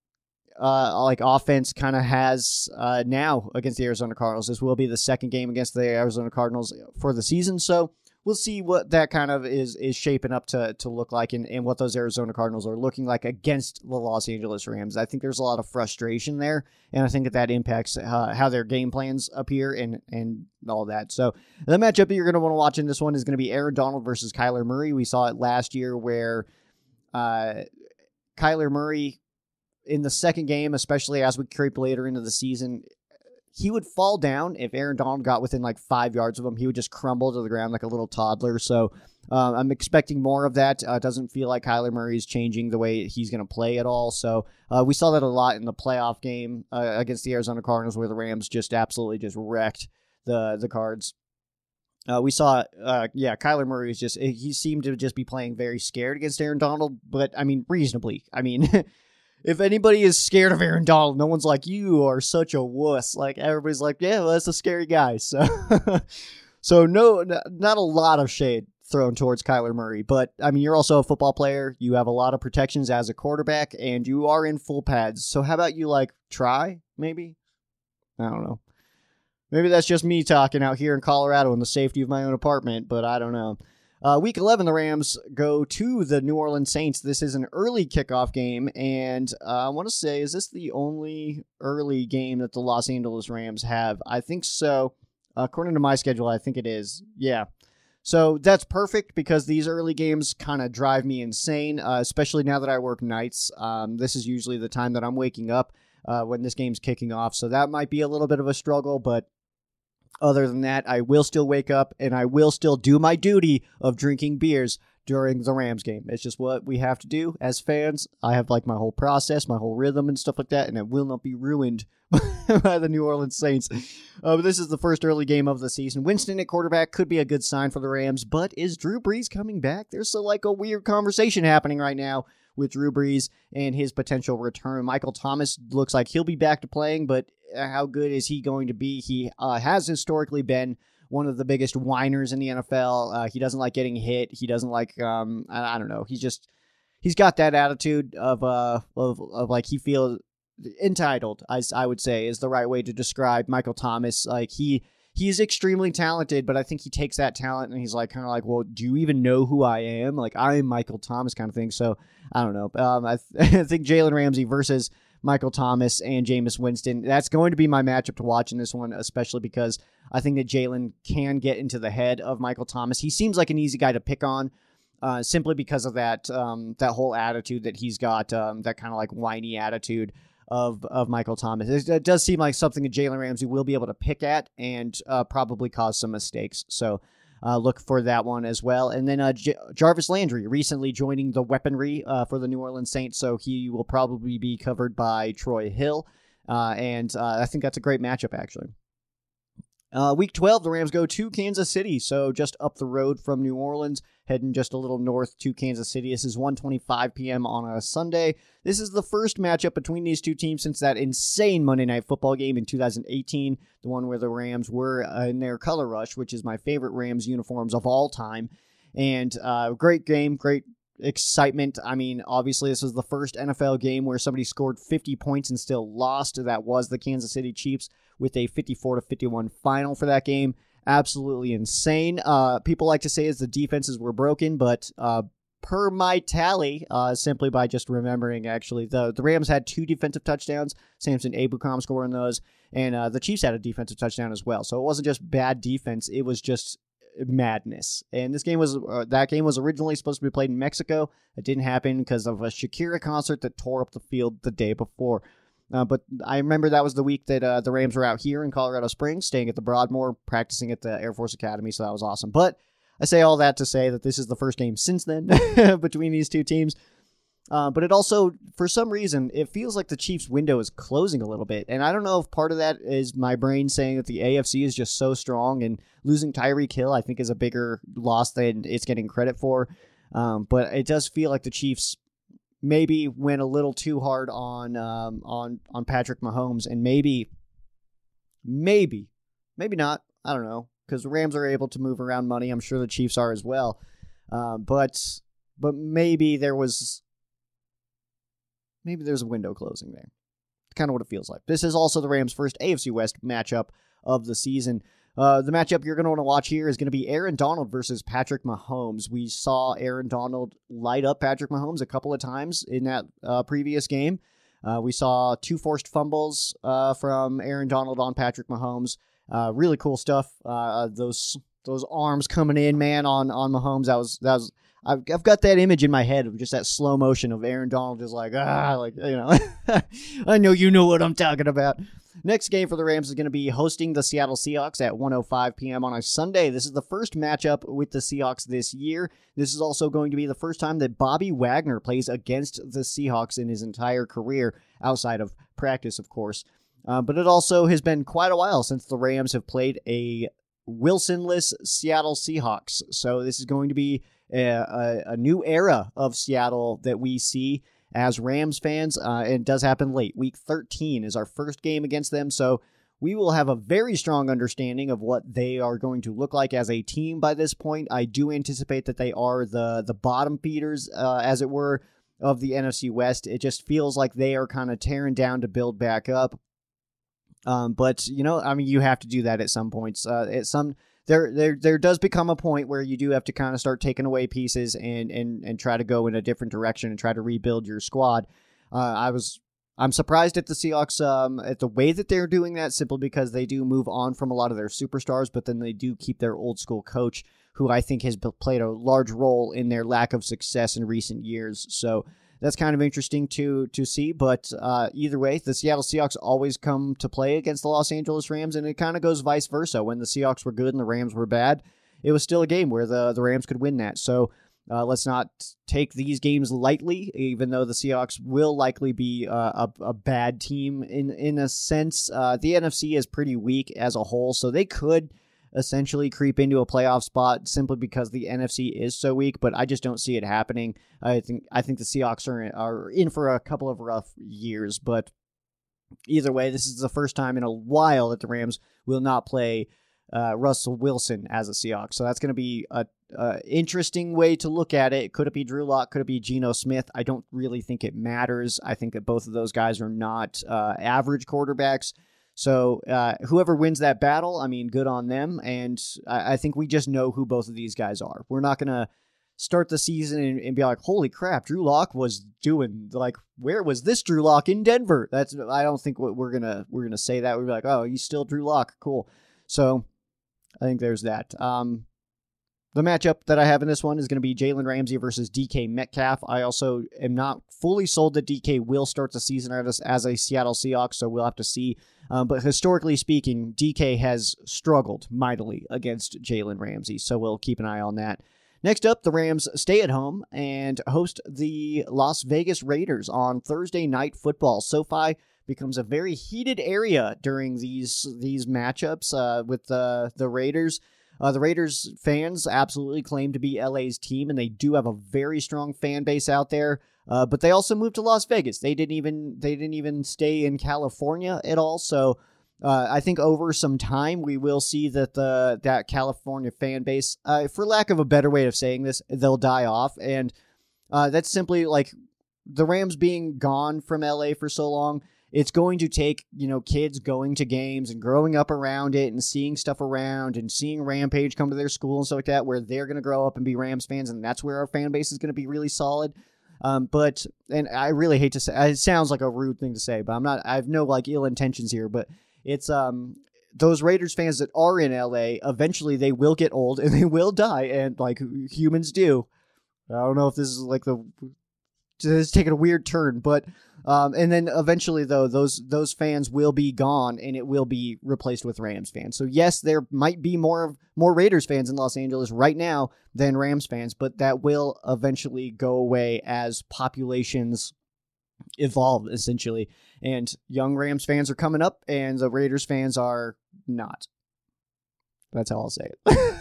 Uh, like offense kind of has uh, now against the Arizona Cardinals. This will be the second game against the Arizona Cardinals for the season, so we'll see what that kind of is is shaping up to to look like, and, and what those Arizona Cardinals are looking like against the Los Angeles Rams. I think there's a lot of frustration there, and I think that that impacts uh, how their game plans appear and and all that. So the matchup that you're going to want to watch in this one is going to be Aaron Donald versus Kyler Murray. We saw it last year where uh, Kyler Murray, in the second game, especially as we creep later into the season, he would fall down. If Aaron Donald got within like five yards of him, he would just crumble to the ground like a little toddler. So uh, I'm expecting more of that. Uh, it doesn't feel like Kyler Murray is changing the way he's going to play at all. So uh, we saw that a lot in the playoff game uh, against the Arizona Cardinals, where the Rams just absolutely just wrecked the, the Cards. Uh, we saw, uh, yeah, Kyler Murray is just, he seemed to just be playing very scared against Aaron Donald, but I mean, reasonably. I mean, if anybody is scared of Aaron Donald, no one's like, you are such a wuss. Like, everybody's like, yeah, well, that's a scary guy. So, so no, not a lot of shade thrown towards Kyler Murray. But, I mean, you're also a football player. You have a lot of protections as a quarterback, and you are in full pads. So how about you, like, try, maybe? I don't know. Maybe that's just me talking out here in Colorado in the safety of my own apartment, but I don't know. Uh, week eleven, the Rams go to the New Orleans Saints. This is an early kickoff game, and uh, I want to say, is this the only early game that the Los Angeles Rams have? I think so. Uh, according to my schedule, I think it is. Yeah. So that's perfect, because these early games kind of drive me insane, uh, especially now that I work nights. Um, this is usually the time that I'm waking up uh, when this game's kicking off, so that might be a little bit of a struggle, but other than that, I will still wake up, and I will still do my duty of drinking beers during the Rams game. It's just what we have to do as fans. I have like my whole process, my whole rhythm and stuff like that, and it will not be ruined by the New Orleans Saints. Uh, but this is the first early game of the season. Winston at quarterback could be a good sign for the Rams, but is Drew Brees coming back? There's a, like a weird conversation happening right now with Drew Brees and his potential return. Michael Thomas looks like he'll be back to playing, but how good is he going to be? He uh, has historically been one of the biggest whiners in the N F L. Uh, he doesn't like getting hit. He doesn't like, um, I, I don't know. He's just, he's got that attitude of, uh, of, of like he feels entitled, I, I would say is the right way to describe Michael Thomas. Like he, he's extremely talented, but I think he takes that talent and he's like, kind of like, well, do you even know who I am? Like, I am Michael Thomas kind of thing. So I don't know. Um, I, th- I think Jalen Ramsey versus Michael Thomas and Jameis Winston, that's going to be my matchup to watch in this one, especially because I think that Jalen can get into the head of Michael Thomas. He seems like an easy guy to pick on, uh, simply because of that um, that whole attitude that he's got, um, that kind of like whiny attitude of of Michael Thomas. It, it does seem like something that Jalen Ramsey will be able to pick at and uh, probably cause some mistakes. So Uh, look for that one as well. And then uh, J- Jarvis Landry recently joining the weaponry uh, for the New Orleans Saints, so he will probably be covered by Troy Hill. Uh, and uh, I think that's a great matchup, actually. Uh, week twelve, the Rams go to Kansas City, so just up the road from New Orleans, heading just a little north to Kansas City. This is one twenty-five p.m. on a Sunday. This is the first matchup between these two teams since that insane Monday Night Football game in two thousand eighteen, the one where the Rams were uh, in their color rush, which is my favorite Rams uniforms of all time. And uh, great game, great excitement. I mean, obviously, this was the first N F L game where somebody scored fifty points and still lost. That was the Kansas City Chiefs with a fifty-four to fifty-one final for that game. Absolutely insane. Uh, people like to say is the defenses were broken, but uh, per my tally, uh, simply by just remembering, actually, the, the Rams had two defensive touchdowns, Samson Ebukam scoring those, and uh, the Chiefs had a defensive touchdown as well. So it wasn't just bad defense, it was just madness. And this game was, uh, that game was originally supposed to be played in Mexico. It didn't happen because of a Shakira concert that tore up the field the day before. Uh, but I remember that was the week that uh, the Rams were out here in Colorado Springs, staying at the Broadmoor, practicing at the Air Force Academy, so that was awesome. But I say all that to say that this is the first game since then between these two teams. Uh, but it also, for some reason, it feels like the Chiefs' window is closing a little bit. And I don't know if part of that is my brain saying that the A F C is just so strong, and losing Tyreek Hill, I think, is a bigger loss than it's getting credit for. Um, but it does feel like the Chiefs maybe went a little too hard on um, on on Patrick Mahomes, and maybe, maybe, maybe not. I don't know, because the Rams are able to move around money. I'm sure the Chiefs are as well. Uh, but but maybe there was maybe there's a window closing there. Kind of what it feels like. This is also the Rams' first A F C West matchup of the season. Uh, the matchup you're going to want to watch here is going to be Aaron Donald versus Patrick Mahomes. We saw Aaron Donald light up Patrick Mahomes a couple of times in that uh, previous game. Uh, we saw two forced fumbles uh, from Aaron Donald on Patrick Mahomes. Uh, really cool stuff. Uh, those those arms coming in, man, on on Mahomes. That was that was. I've I've got that image in my head of just that slow motion of Aaron Donald just like ah like you know. I know you know what I'm talking about. Next game for the Rams is going to be hosting the Seattle Seahawks at one oh five p.m. on a Sunday. This is the first matchup with the Seahawks this year. This is also going to be the first time that Bobby Wagner plays against the Seahawks in his entire career, outside of practice, of course. Uh, but it also has been quite a while since the Rams have played a Wilson-less Seattle Seahawks. So this is going to be a, a, a new era of Seattle that we see as Rams fans, uh, and it does happen late. Week thirteen is our first game against them, so we will have a very strong understanding of what they are going to look like as a team by this point. I do anticipate that they are the, the bottom feeders, uh, as it were, of the N F C West. It just feels like they are kind of tearing down to build back up. Um, but, you know, I mean, you have to do that at some points. Uh, at some... There, there, there does become a point where you do have to kind of start taking away pieces and, and, and try to go in a different direction and try to rebuild your squad. Uh, I was, I'm surprised at the Seahawks, um, at the way that they're doing that, simply because they do move on from a lot of their superstars, but then they do keep their old school coach, who I think has played a large role in their lack of success in recent years. So that's kind of interesting to to see, but uh, either way, the Seattle Seahawks always come to play against the Los Angeles Rams, and it kind of goes vice versa. When the Seahawks were good and the Rams were bad, it was still a game where the, the Rams could win that. So uh, let's not take these games lightly, even though the Seahawks will likely be uh, a, a bad team in, in a sense. Uh, the N F C is pretty weak as a whole, so they could essentially creep into a playoff spot simply because the N F C is so weak, but I just don't see it happening. I think I think the Seahawks are in, are in for a couple of rough years, but either way, this is the first time in a while that the Rams will not play uh, Russell Wilson as a Seahawk, so that's going to be a, a interesting way to look at it. Could it be Drew Lock? Could it be Geno Smith? I don't really think it matters. I think that both of those guys are not uh, average quarterbacks. So uh, whoever wins that battle, I mean, good on them. And I, I think we just know who both of these guys are. We're not going to start the season and, and be like, holy crap, Drew Lock was doing, like, where was this Drew Lock in Denver? That's, I don't think we're going to, we're going to say that. We're like, oh, he's still Drew Lock. Cool. So I think there's that. Um, The matchup that I have in this one is going to be Jalen Ramsey versus D K Metcalf. I also am not fully sold that D K will start the season as, as a Seattle Seahawks, so we'll have to see. Um, but historically speaking, D K has struggled mightily against Jalen Ramsey, so we'll keep an eye on that. Next up, the Rams stay at home and host the Las Vegas Raiders on Thursday Night Football. SoFi becomes a very heated area during these these matchups uh, with the, the Raiders. Uh, the Raiders fans absolutely claim to be L A's team, and they do have a very strong fan base out there. Uh, but they also moved to Las Vegas. They didn't even they didn't even stay in California at all. So uh, I think over some time we will see that the that California fan base, uh, for lack of a better way of saying this, they'll die off. And Uh, that's simply like the Rams being gone from L A for so long. It's going to take, you know, kids going to games and growing up around it and seeing stuff around and seeing Rampage come to their school and stuff like that, where they're going to grow up and be Rams fans, and that's where our fan base is going to be really solid. Um, but, and I really hate to say, it sounds like a rude thing to say, but I'm not, I have no like ill intentions here, but it's, um, those Raiders fans that are in L A, eventually they will get old and they will die, and like humans do. I don't know if this is like the, it's taking a weird turn, but, um, and then eventually though, those, those fans will be gone and it will be replaced with Rams fans. So yes, there might be more, more Raiders fans in Los Angeles right now than Rams fans, but that will eventually go away as populations evolve, essentially. And young Rams fans are coming up and the Raiders fans are not. That's how I'll say it.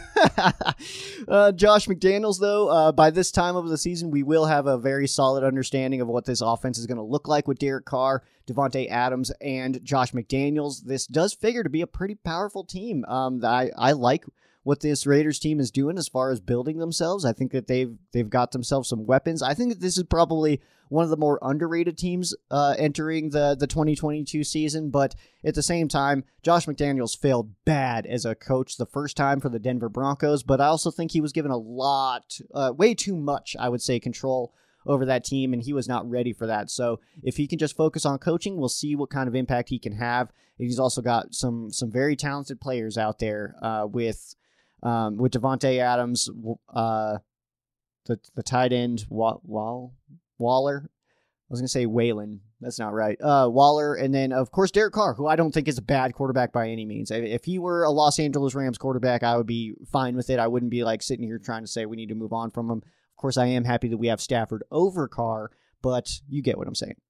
uh, Josh McDaniels, though, uh, by this time of the season, we will have a very solid understanding of what this offense is going to look like with Derek Carr, Davante Adams, and Josh McDaniels. This does figure to be a pretty powerful team. Um, I, I like what this Raiders team is doing as far as building themselves. I think that they've they've got themselves some weapons. I think that this is probably one of the more underrated teams uh, entering the, the twenty twenty-two season, but at the same time, Josh McDaniels failed bad as a coach the first time for the Denver Broncos, but I also think he was given a lot, uh, way too much, I would say, control over that team, and he was not ready for that. So if he can just focus on coaching, we'll see what kind of impact he can have. And he's also got some some very talented players out there uh, with um, with Davante Adams, uh, the the tight end, Wall, Wall, Waller. I was going to say Waylon. That's not right. Uh, Waller, and then, of course, Derek Carr, who I don't think is a bad quarterback by any means. If he were a Los Angeles Rams quarterback, I would be fine with it. I wouldn't be like sitting here trying to say we need to move on from him. Of course, I am happy that we have Stafford over Carr, but you get what I'm saying.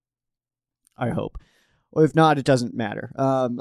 I hope. Or if not, it doesn't matter. Um,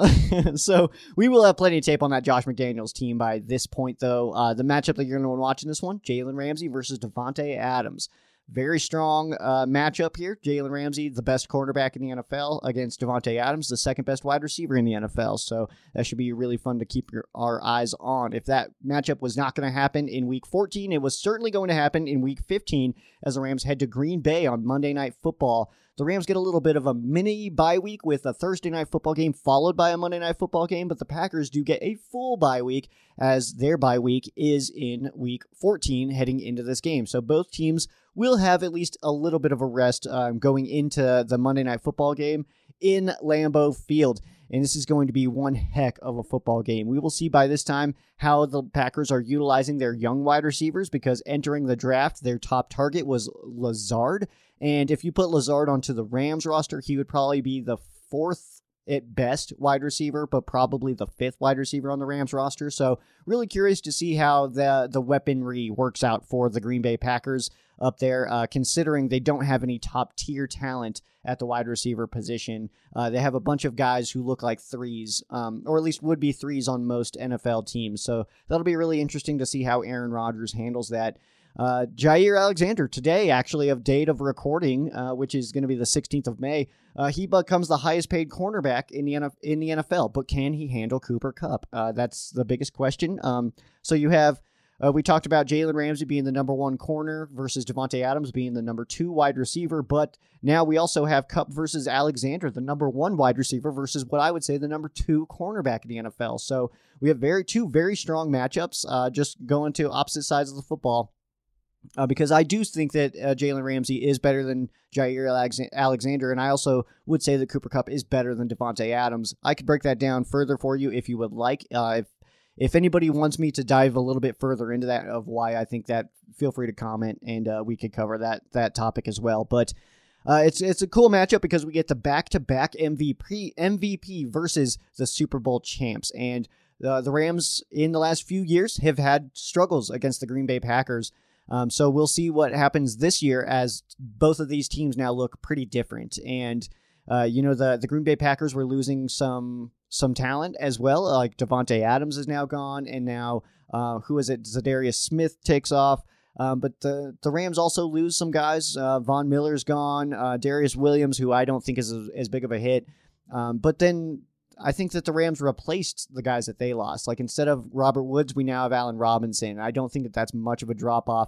so we will have plenty of tape on that Josh McDaniels team by this point, though. Uh, the matchup that you're going to want watching this one, Jalen Ramsey versus Davante Adams. Very strong uh, matchup here. Jalen Ramsey, the best cornerback in the N F L, against Davante Adams, the second best wide receiver in the N F L. So that should be really fun to keep your, our eyes on. If that matchup was not going to happen in Week fourteen, it was certainly going to happen in Week fifteen as the Rams head to Green Bay on Monday Night Football. The Rams get a little bit of a mini bye week with a Thursday Night Football game followed by a Monday Night Football game, but the Packers do get a full bye week as their bye week is in Week fourteen heading into this game. So both teams will have at least a little bit of a rest um, going into the Monday Night Football game in Lambeau Field. And this is going to be one heck of a football game. We will see by this time how the Packers are utilizing their young wide receivers, because entering the draft, their top target was Lazard. And if you put Lazard onto the Rams roster, he would probably be the fourth at best wide receiver, but probably the fifth wide receiver on the Rams roster. So really curious to see how the, the weaponry works out for the Green Bay Packers up there, uh, considering they don't have any top-tier talent at the wide receiver position. Uh, they have a bunch of guys who look like threes, um, or at least would be threes on most N F L teams. So that'll be really interesting to see how Aaron Rodgers handles that. Uh, Jair Alexander, today, actually, of date of recording, uh, which is going to be the sixteenth of May, uh, he becomes the highest-paid cornerback in the N F- in the N F L. But can he handle Cooper Kupp? Uh, that's the biggest question. Um, so you have... Uh, we talked about Jalen Ramsey being the number one corner versus Davante Adams being the number two wide receiver, but now we also have Kupp versus Alexander, the number one wide receiver versus what I would say the number two cornerback in the N F L. So we have very two very strong matchups, uh, just going to opposite sides of the football, uh, because I do think that uh, Jalen Ramsey is better than Jair Alex- Alexander, and I also would say that Cooper Kupp is better than Davante Adams. I could break that down further for you if you would like. Uh, if If anybody wants me to dive a little bit further into that of why I think that, feel free to comment, and uh, we could cover that that topic as well. But uh, it's it's a cool matchup because we get the back-to-back M V P M V P versus the Super Bowl champs. And uh, the Rams in the last few years have had struggles against the Green Bay Packers. Um, so we'll see what happens this year as both of these teams now look pretty different. And uh, you know, the the Green Bay Packers were losing some. some talent as well. Like Davante Adams is now gone, and now uh, who is it? Zadarius Smith takes off. Um, but the the Rams also lose some guys. Uh, Von Miller's gone. Uh, Darius Williams, who I don't think is a, as big of a hit. Um, but then I think that the Rams replaced the guys that they lost. Like instead of Robert Woods, we now have Allen Robinson. I don't think that that's much of a drop off.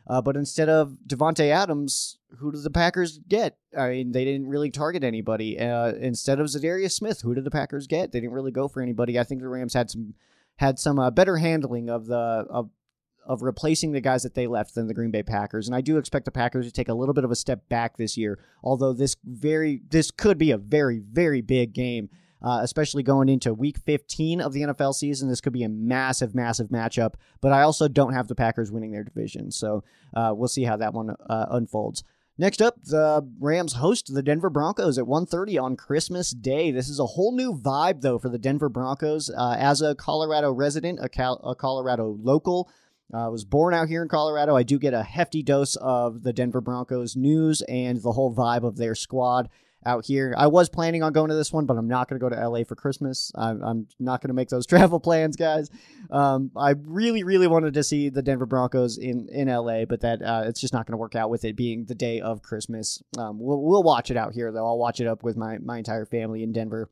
Uh, but instead of Devontae Adams, who did the Packers get? I mean, they didn't really target anybody. Uh, instead of Zadarius Smith, who did the Packers get? They didn't really go for anybody. I think the Rams had some had some uh, better handling of the of of replacing the guys that they left than the Green Bay Packers. And I do expect the Packers to take a little bit of a step back this year, although this very this could be a very, very big game, uh, especially going into week fifteen of the N F L season. This could be a massive, massive matchup, but I also don't have the Packers winning their division, so uh, we'll see how that one uh, unfolds. Next up, the Rams host the Denver Broncos at one thirty on Christmas Day. This is a whole new vibe, though, for the Denver Broncos. Uh, as a Colorado resident, a, Cal- a Colorado local, I uh, was born out here in Colorado. I do get a hefty dose of the Denver Broncos news and the whole vibe of their squad out here. I was planning on going to this one, but I'm not going to go to L A for Christmas. I'm, I'm not going to make those travel plans, guys. Um, I really, really wanted to see the Denver Broncos in, in L A, but that uh, it's just not going to work out with it being the day of Christmas. Um, we'll, we'll watch it out here, though. I'll watch it up with my, my entire family in Denver.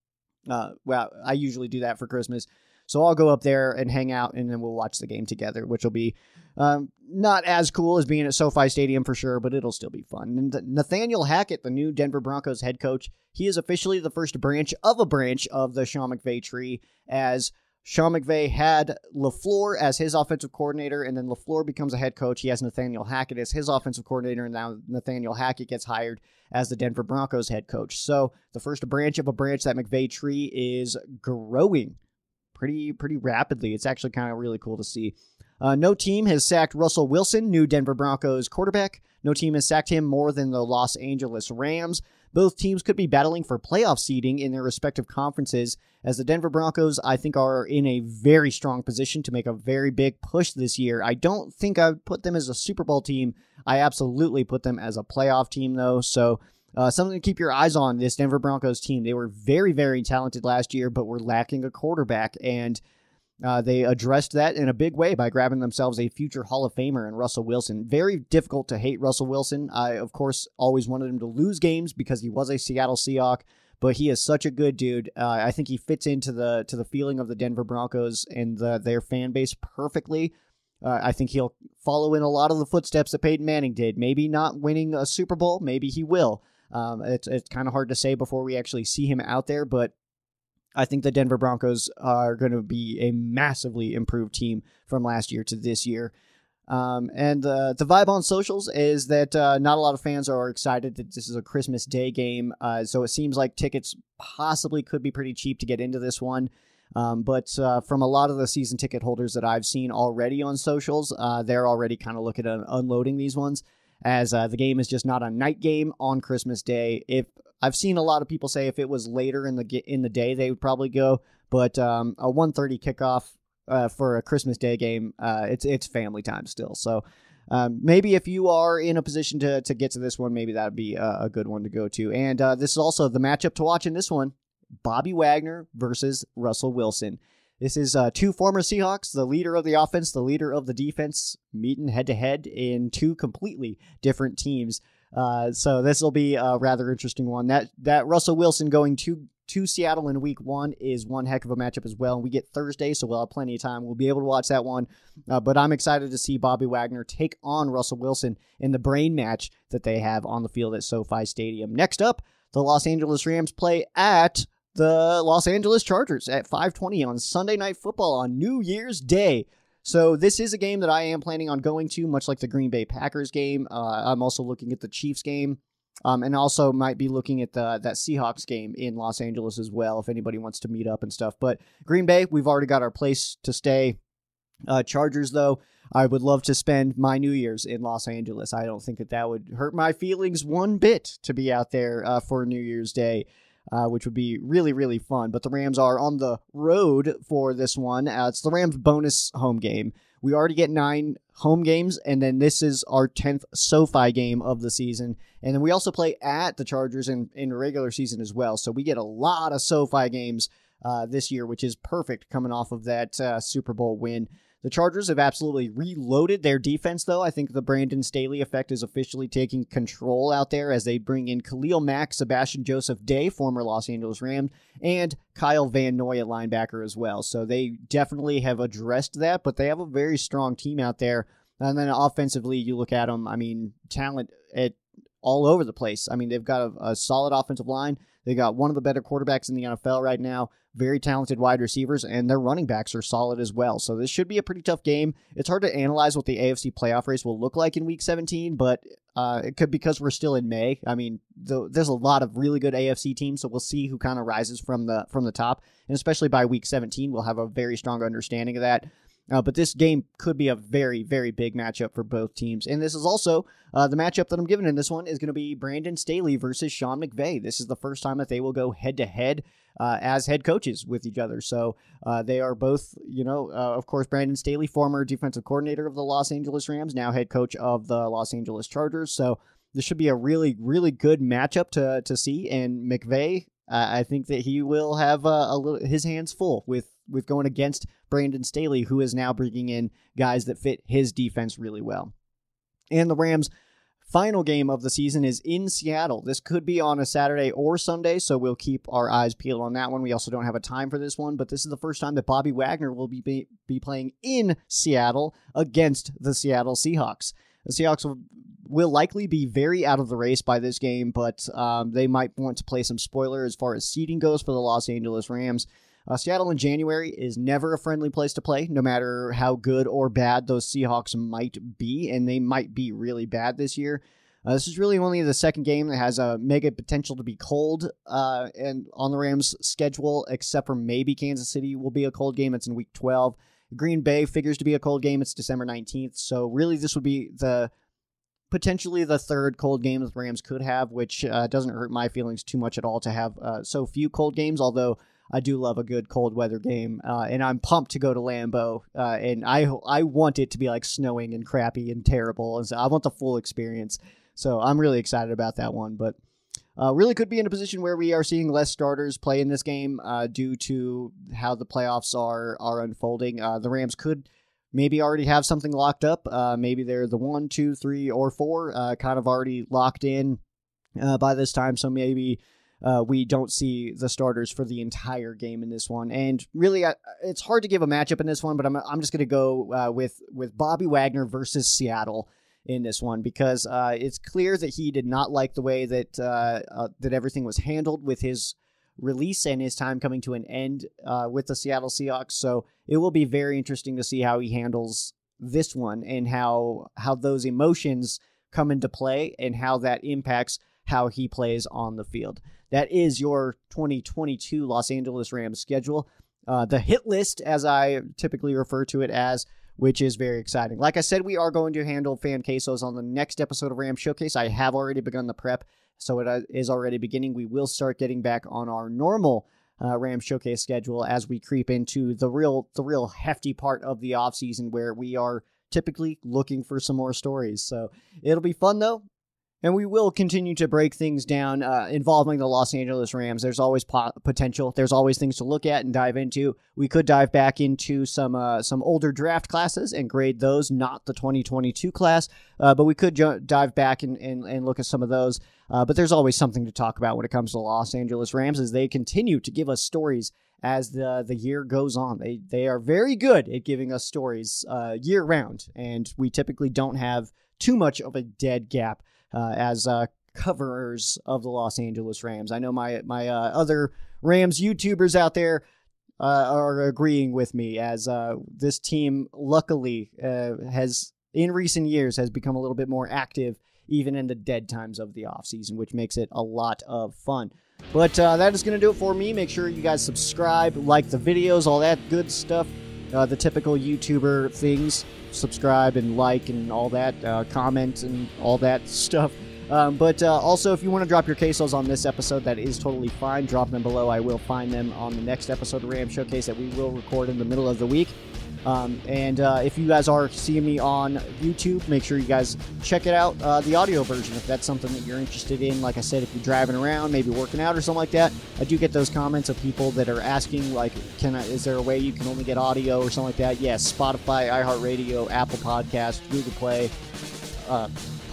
Uh, well, I usually do that for Christmas. So I'll go up there and hang out, and then we'll watch the game together, which will be um, not as cool as being at SoFi Stadium for sure, but it'll still be fun. And Nathaniel Hackett, the new Denver Broncos head coach, he is officially the first branch of a branch of the Sean McVay tree, as Sean McVay had LaFleur as his offensive coordinator, and then LaFleur becomes a head coach. He has Nathaniel Hackett as his offensive coordinator, and now Nathaniel Hackett gets hired as the Denver Broncos head coach. So the first branch of a branch, that McVay tree, is growing pretty pretty rapidly. It's actually kind of really cool to see. Uh, no team has sacked Russell Wilson, new Denver Broncos quarterback. No team has sacked him more than the Los Angeles Rams. Both teams could be battling for playoff seeding in their respective conferences, as the Denver Broncos, I think, are in a very strong position to make a very big push this year. I don't think I would put them as a Super Bowl team. I absolutely put them as a playoff team, though, so Uh, something to keep your eyes on, this Denver Broncos team. They were very, very talented last year, but were lacking a quarterback, and uh, they addressed that in a big way by grabbing themselves a future Hall of Famer in Russell Wilson. Very difficult to hate Russell Wilson. I, of course, always wanted him to lose games because he was a Seattle Seahawk, but he is such a good dude. Uh, I think he fits into the to the feeling of the Denver Broncos and the, their fan base perfectly. Uh, I think he'll follow in a lot of the footsteps that Peyton Manning did. Maybe not winning a Super Bowl, maybe he will. Um, it's it's kind of hard to say before we actually see him out there, but I think the Denver Broncos are going to be a massively improved team from last year to this year. Um, and uh, the vibe on socials is that uh, not a lot of fans are excited that this is a Christmas Day game, uh, so it seems like tickets possibly could be pretty cheap to get into this one. Um, but uh, from a lot of the season ticket holders that I've seen already on socials, uh, they're already kind of looking at unloading these ones, as uh, the game is just not a night game on Christmas Day. If I've seen a lot of people say if it was later in the in the day, they would probably go, but um, a one thirty kickoff uh, for a Christmas Day game, uh, it's it's family time still. So um, maybe if you are in a position to to get to this one, maybe that would be a, a good one to go to. And uh, this is also the matchup to watch in this one: Bobby Wagner versus Russell Wilson. This is uh, two former Seahawks, the leader of the offense, the leader of the defense, meeting head-to-head in two completely different teams. Uh, so this will be a rather interesting one. That that Russell Wilson going to, to Seattle in week one is one heck of a matchup as well. And we get Thursday, so we'll have plenty of time. We'll be able to watch that one. Uh, but I'm excited to see Bobby Wagner take on Russell Wilson in the brain match that they have on the field at SoFi Stadium. Next up, the Los Angeles Rams play at the Los Angeles Chargers at five twenty on Sunday Night Football on New Year's Day. So this is a game that I am planning on going to, much like the Green Bay Packers game. Uh, I'm also looking at the Chiefs game, um, and also might be looking at the that Seahawks game in Los Angeles as well, if anybody wants to meet up and stuff. But Green Bay, we've already got our place to stay. Uh, Chargers, though, I would love to spend my New Year's in Los Angeles. I don't think that that would hurt my feelings one bit to be out there uh, for New Year's Day. Uh, which would be really, really fun. But the Rams are on the road for this one. Uh, it's the Rams' bonus home game. We already get nine home games, and then this is our tenth SoFi game of the season. And then we also play at the Chargers in, in regular season as well. So we get a lot of SoFi games uh, this year, which is perfect coming off of that uh, Super Bowl win. The Chargers have absolutely reloaded their defense, though. I think the Brandon Staley effect is officially taking control out there as they bring in Khalil Mack, Sebastian Joseph Day, former Los Angeles Ram, and Kyle Van Noy at linebacker as well. So they definitely have addressed that, but they have a very strong team out there. And then offensively, you look at them, I mean, talent at all over the place. I mean, they've got a, a solid offensive line. They got one of the better quarterbacks in the N F L right now, very talented wide receivers, and their running backs are solid as well. So this should be a pretty tough game. It's hard to analyze what the A F C playoff race will look like in Week seventeen, but uh, it could because we're still in May. I mean, the, there's a lot of really good A F C teams, so we'll see who kind of rises from the from the top. And especially by Week seventeen, we'll have a very strong understanding of that. Uh, but this game could be a very, very big matchup for both teams. And this is also uh, the matchup that I'm giving in this one is going to be Brandon Staley versus Sean McVay. This is the first time that they will go head-to-head uh, as head coaches with each other. So uh, they are both, you know, uh, of course, Brandon Staley, former defensive coordinator of the Los Angeles Rams, now head coach of the Los Angeles Chargers. So this should be a really, really good matchup to, to see. And McVay, uh, I think that he will have uh, a little his hands full with with going against Brandon Staley, who is now bringing in guys that fit his defense really well. And the Rams' final game of the season is in Seattle. This could be on a Saturday or Sunday, so we'll keep our eyes peeled on that one. We also don't have a time for this one, but this is the first time that Bobby Wagner will be, be, be playing in Seattle against the Seattle Seahawks. The Seahawks will, will likely be very out of the race by this game, but um, they might want to play some spoiler as far as seeding goes for the Los Angeles Rams. Uh, Seattle in January is never a friendly place to play, no matter how good or bad those Seahawks might be, and they might be really bad this year. Uh, this is really only the second game that has a mega potential to be cold uh, and on the Rams' schedule, except for maybe Kansas City will be a cold game. It's in Week twelve. Green Bay figures to be a cold game. It's December nineteenth, so really this would be the potentially the third cold game that the Rams could have, which uh, doesn't hurt my feelings too much at all to have uh, so few cold games, although I do love a good cold weather game, uh, and I'm pumped to go to Lambeau, uh, and I I want it to be like snowing and crappy and terrible, and so I want the full experience, so I'm really excited about that one, but uh, really could be in a position where we are seeing less starters play in this game uh, due to how the playoffs are, are unfolding. Uh, the Rams could maybe already have something locked up, uh, maybe they're the one, two, three, or four, uh, kind of already locked in uh, by this time, so maybe Uh, we don't see the starters for the entire game in this one. And really, I, it's hard to give a matchup in this one, but I'm I'm just going to go uh, with, with Bobby Wagner versus Seattle in this one because uh, it's clear that he did not like the way that uh, uh, that everything was handled with his release and his time coming to an end uh, with the Seattle Seahawks. So it will be very interesting to see how he handles this one and how how those emotions come into play and how that impacts how he plays on the field. That is your twenty twenty-two Los Angeles Rams schedule. Uh, the hit list, as I typically refer to it as, which is very exciting. Like I said, we are going to handle fan quesos on the next episode of Rams Showcase. I have already begun the prep, so it is already beginning. We will start getting back on our normal uh, Rams Showcase schedule as we creep into the real, the real hefty part of the offseason where we are typically looking for some more stories. So it'll be fun, though. And we will continue to break things down uh, involving the Los Angeles Rams. There's always po- potential. There's always things to look at and dive into. We could dive back into some uh, some older draft classes and grade those, not the twenty twenty-two class, uh, but we could jo- dive back and, and, and look at some of those. Uh, but there's always something to talk about when it comes to the Los Angeles Rams as they continue to give us stories as the, the year goes on. They, they are very good at giving us stories uh, year-round, and we typically don't have too much of a dead gap Uh, as uh, coverers of the Los Angeles Rams. I know my my uh, other Rams YouTubers out there uh, are agreeing with me as uh, this team, luckily, uh, has in recent years has become a little bit more active even in the dead times of the offseason, which makes it a lot of fun. But uh, that is going to do it for me. Make sure you guys subscribe, like the videos, all that good stuff. Uh, the typical YouTuber things, subscribe and like and all that, uh, comment and all that stuff. Um, but uh, also, if you want to drop your quesos on this episode, that is totally fine. Drop them below. I will find them on the next episode of Ram Showcase that we will record in the middle of the week. Um, and uh, if you guys are seeing me on YouTube, make sure you guys check it out, uh, the audio version, if that's something that you're interested in. Like I said, if you're driving around, maybe working out or something like that, I do get those comments of people that are asking, like, can I, is there a way you can only get audio or something like that? Yes, Spotify, iHeartRadio, Apple Podcast, Google Play, uh,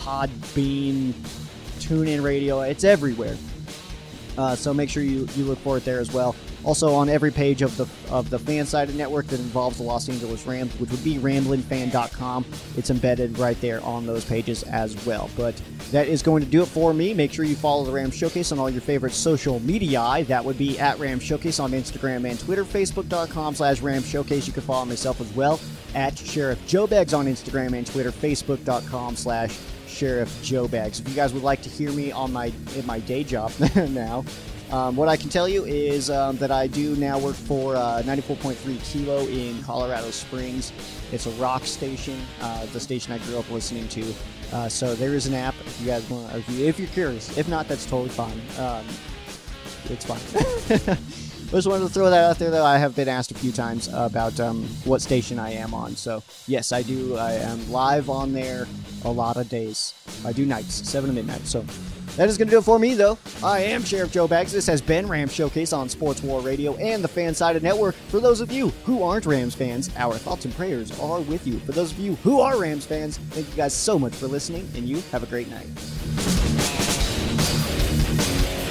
Podbean, TuneIn Radio, it's everywhere. Uh, so make sure you, you look for it there as well. Also on every page of the of the fan-sided network that involves the Los Angeles Rams, which would be ramblin fan dot com. It's embedded right there on those pages as well. But that is going to do it for me. Make sure you follow the Rams Showcase on all your favorite social media. That would be at Rams Showcase on Instagram and Twitter, facebook dot com slash Rams Showcase. You can follow myself as well at Sheriff Joe Beggs on Instagram and Twitter, facebook dot com slash Sheriff Joe Beggs. If you guys would like to hear me on my in my day job now, Um, what I can tell you is um, that I do now work for uh, ninety-four point three Kilo in Colorado Springs. It's a rock station, uh, the station I grew up listening to. Uh, so there is an app if you guys want, if, you, if you're curious. If not, that's totally fine. Um, it's fine. Just wanted to throw that out there, though. I have been asked a few times about um, what station I am on. So yes, I do. I am live on there a lot of days. I do nights, seven to midnight. So. That is going to do it for me, though. I am Sheriff Joe Beggs. This has been Rams Showcase on Sports War Radio and the Fan-Sided Network. For those of you who aren't Rams fans, our thoughts and prayers are with you. For those of you who are Rams fans, thank you guys so much for listening, and you have a great night.